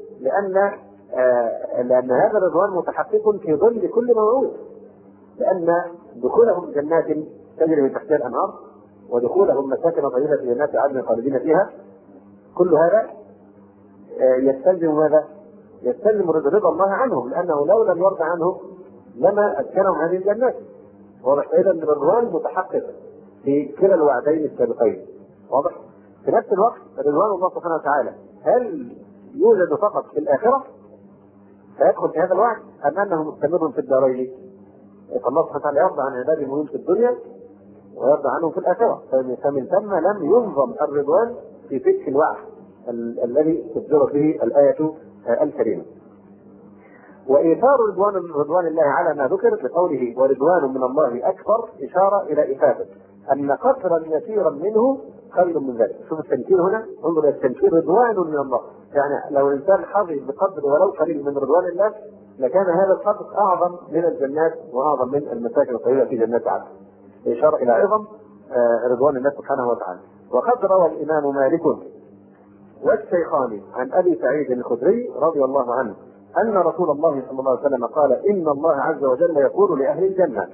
S1: لأن هذا الرضوان متحقق في ظل كل موعود، لأن دخولهم جنات تجري من تحتها الأنهار ودخولهم مساكن طيبة في جنات عدن خالدين فيها، كل هذا يستلزم ماذا؟ يستلزم رضا الله عنهم، لأنه لو لم يرضى عنهم لما أسكنهم هذه الجنات. واضح؟ إذا الرضوان متحقق في كلا الوعدين السابقين. واضح؟ في نفس الوقت رضوان الله سبحانه وتعالى هل يوجد فقط في الآخرة فيدخل في هذا الوعد، أم أنه مستمر في الدارين؟ فالله سبحانه وتعالى يرضى عن عباده المؤمنين في الدنيا ويرضى عنهم في الآخرة، فمن ثم لم ينظم الرضوان في تلك الوعد الذي تبدر فيه الآية الكريمة. وإيثار رضوان الله على ما ذكر بقوله ورضوان من الله أكبر إشارة إلى إفادة أن قدرا يسيرا منه خير من ذلك. شوف التنكير هنا، انظر إلى التنكير، رضوان من الله، يعني لو الإنسان حظي بقدر ولو قليل من رضوان الله لكان هذا القدر أعظم من الجنات وأعظم من المساكن الطيبة في جنات عدن. إشارة إلى عظم رضوان الله سبحانه وتعالى. وقد روى الإمام مالك والشيخان عن أبي سعيد الخدري رضي الله عنه أن رسول الله صلى الله عليه وسلم قال إن الله عز وجل يقول لأهل الجنة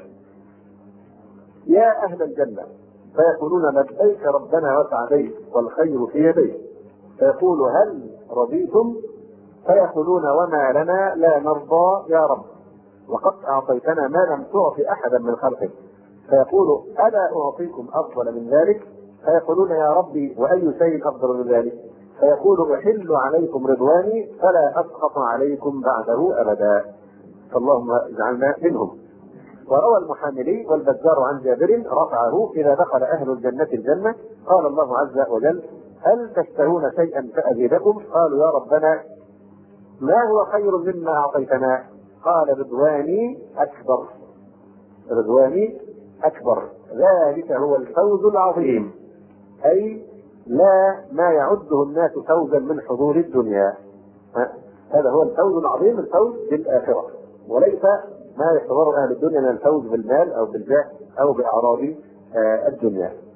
S1: يا أهل الجنة، فيقولون لبيك ربنا وسعديك والخير في يديك، فيقول هل رضيتم؟ فيقولون وما لنا لا نرضى يا رب، وقد أعطيتنا ما لم تعط أحدا من خلقك. فيقول ألا أعطيكم أفضل من ذلك؟ فيقولون يا ربي وأي شيء أفضل من ذلك؟ فيقول أحل عليكم رضواني فلا أسخط عليكم بعده أبدا، فاللهم اجعلنا منهم. وروى المحاملي والبزار عن جابر رفعه إذا دخل أهل الجنة الجنة قال الله عز وجل هل تشتهون شيئا فأزيدكم؟ قالوا يا ربنا ما هو خير مما أعطيتنا؟ قال رضواني أكبر، رضواني أكبر، ذلك هو الفوز العظيم، أي لا ما يعده الناس فوزا من حضور الدنيا. هذا هو الفوز العظيم، الفوز بالآخرة، وليس ما يحتضره اهل الدنيا من الفوز بالمال او بالجاه او باعراض الدنيا.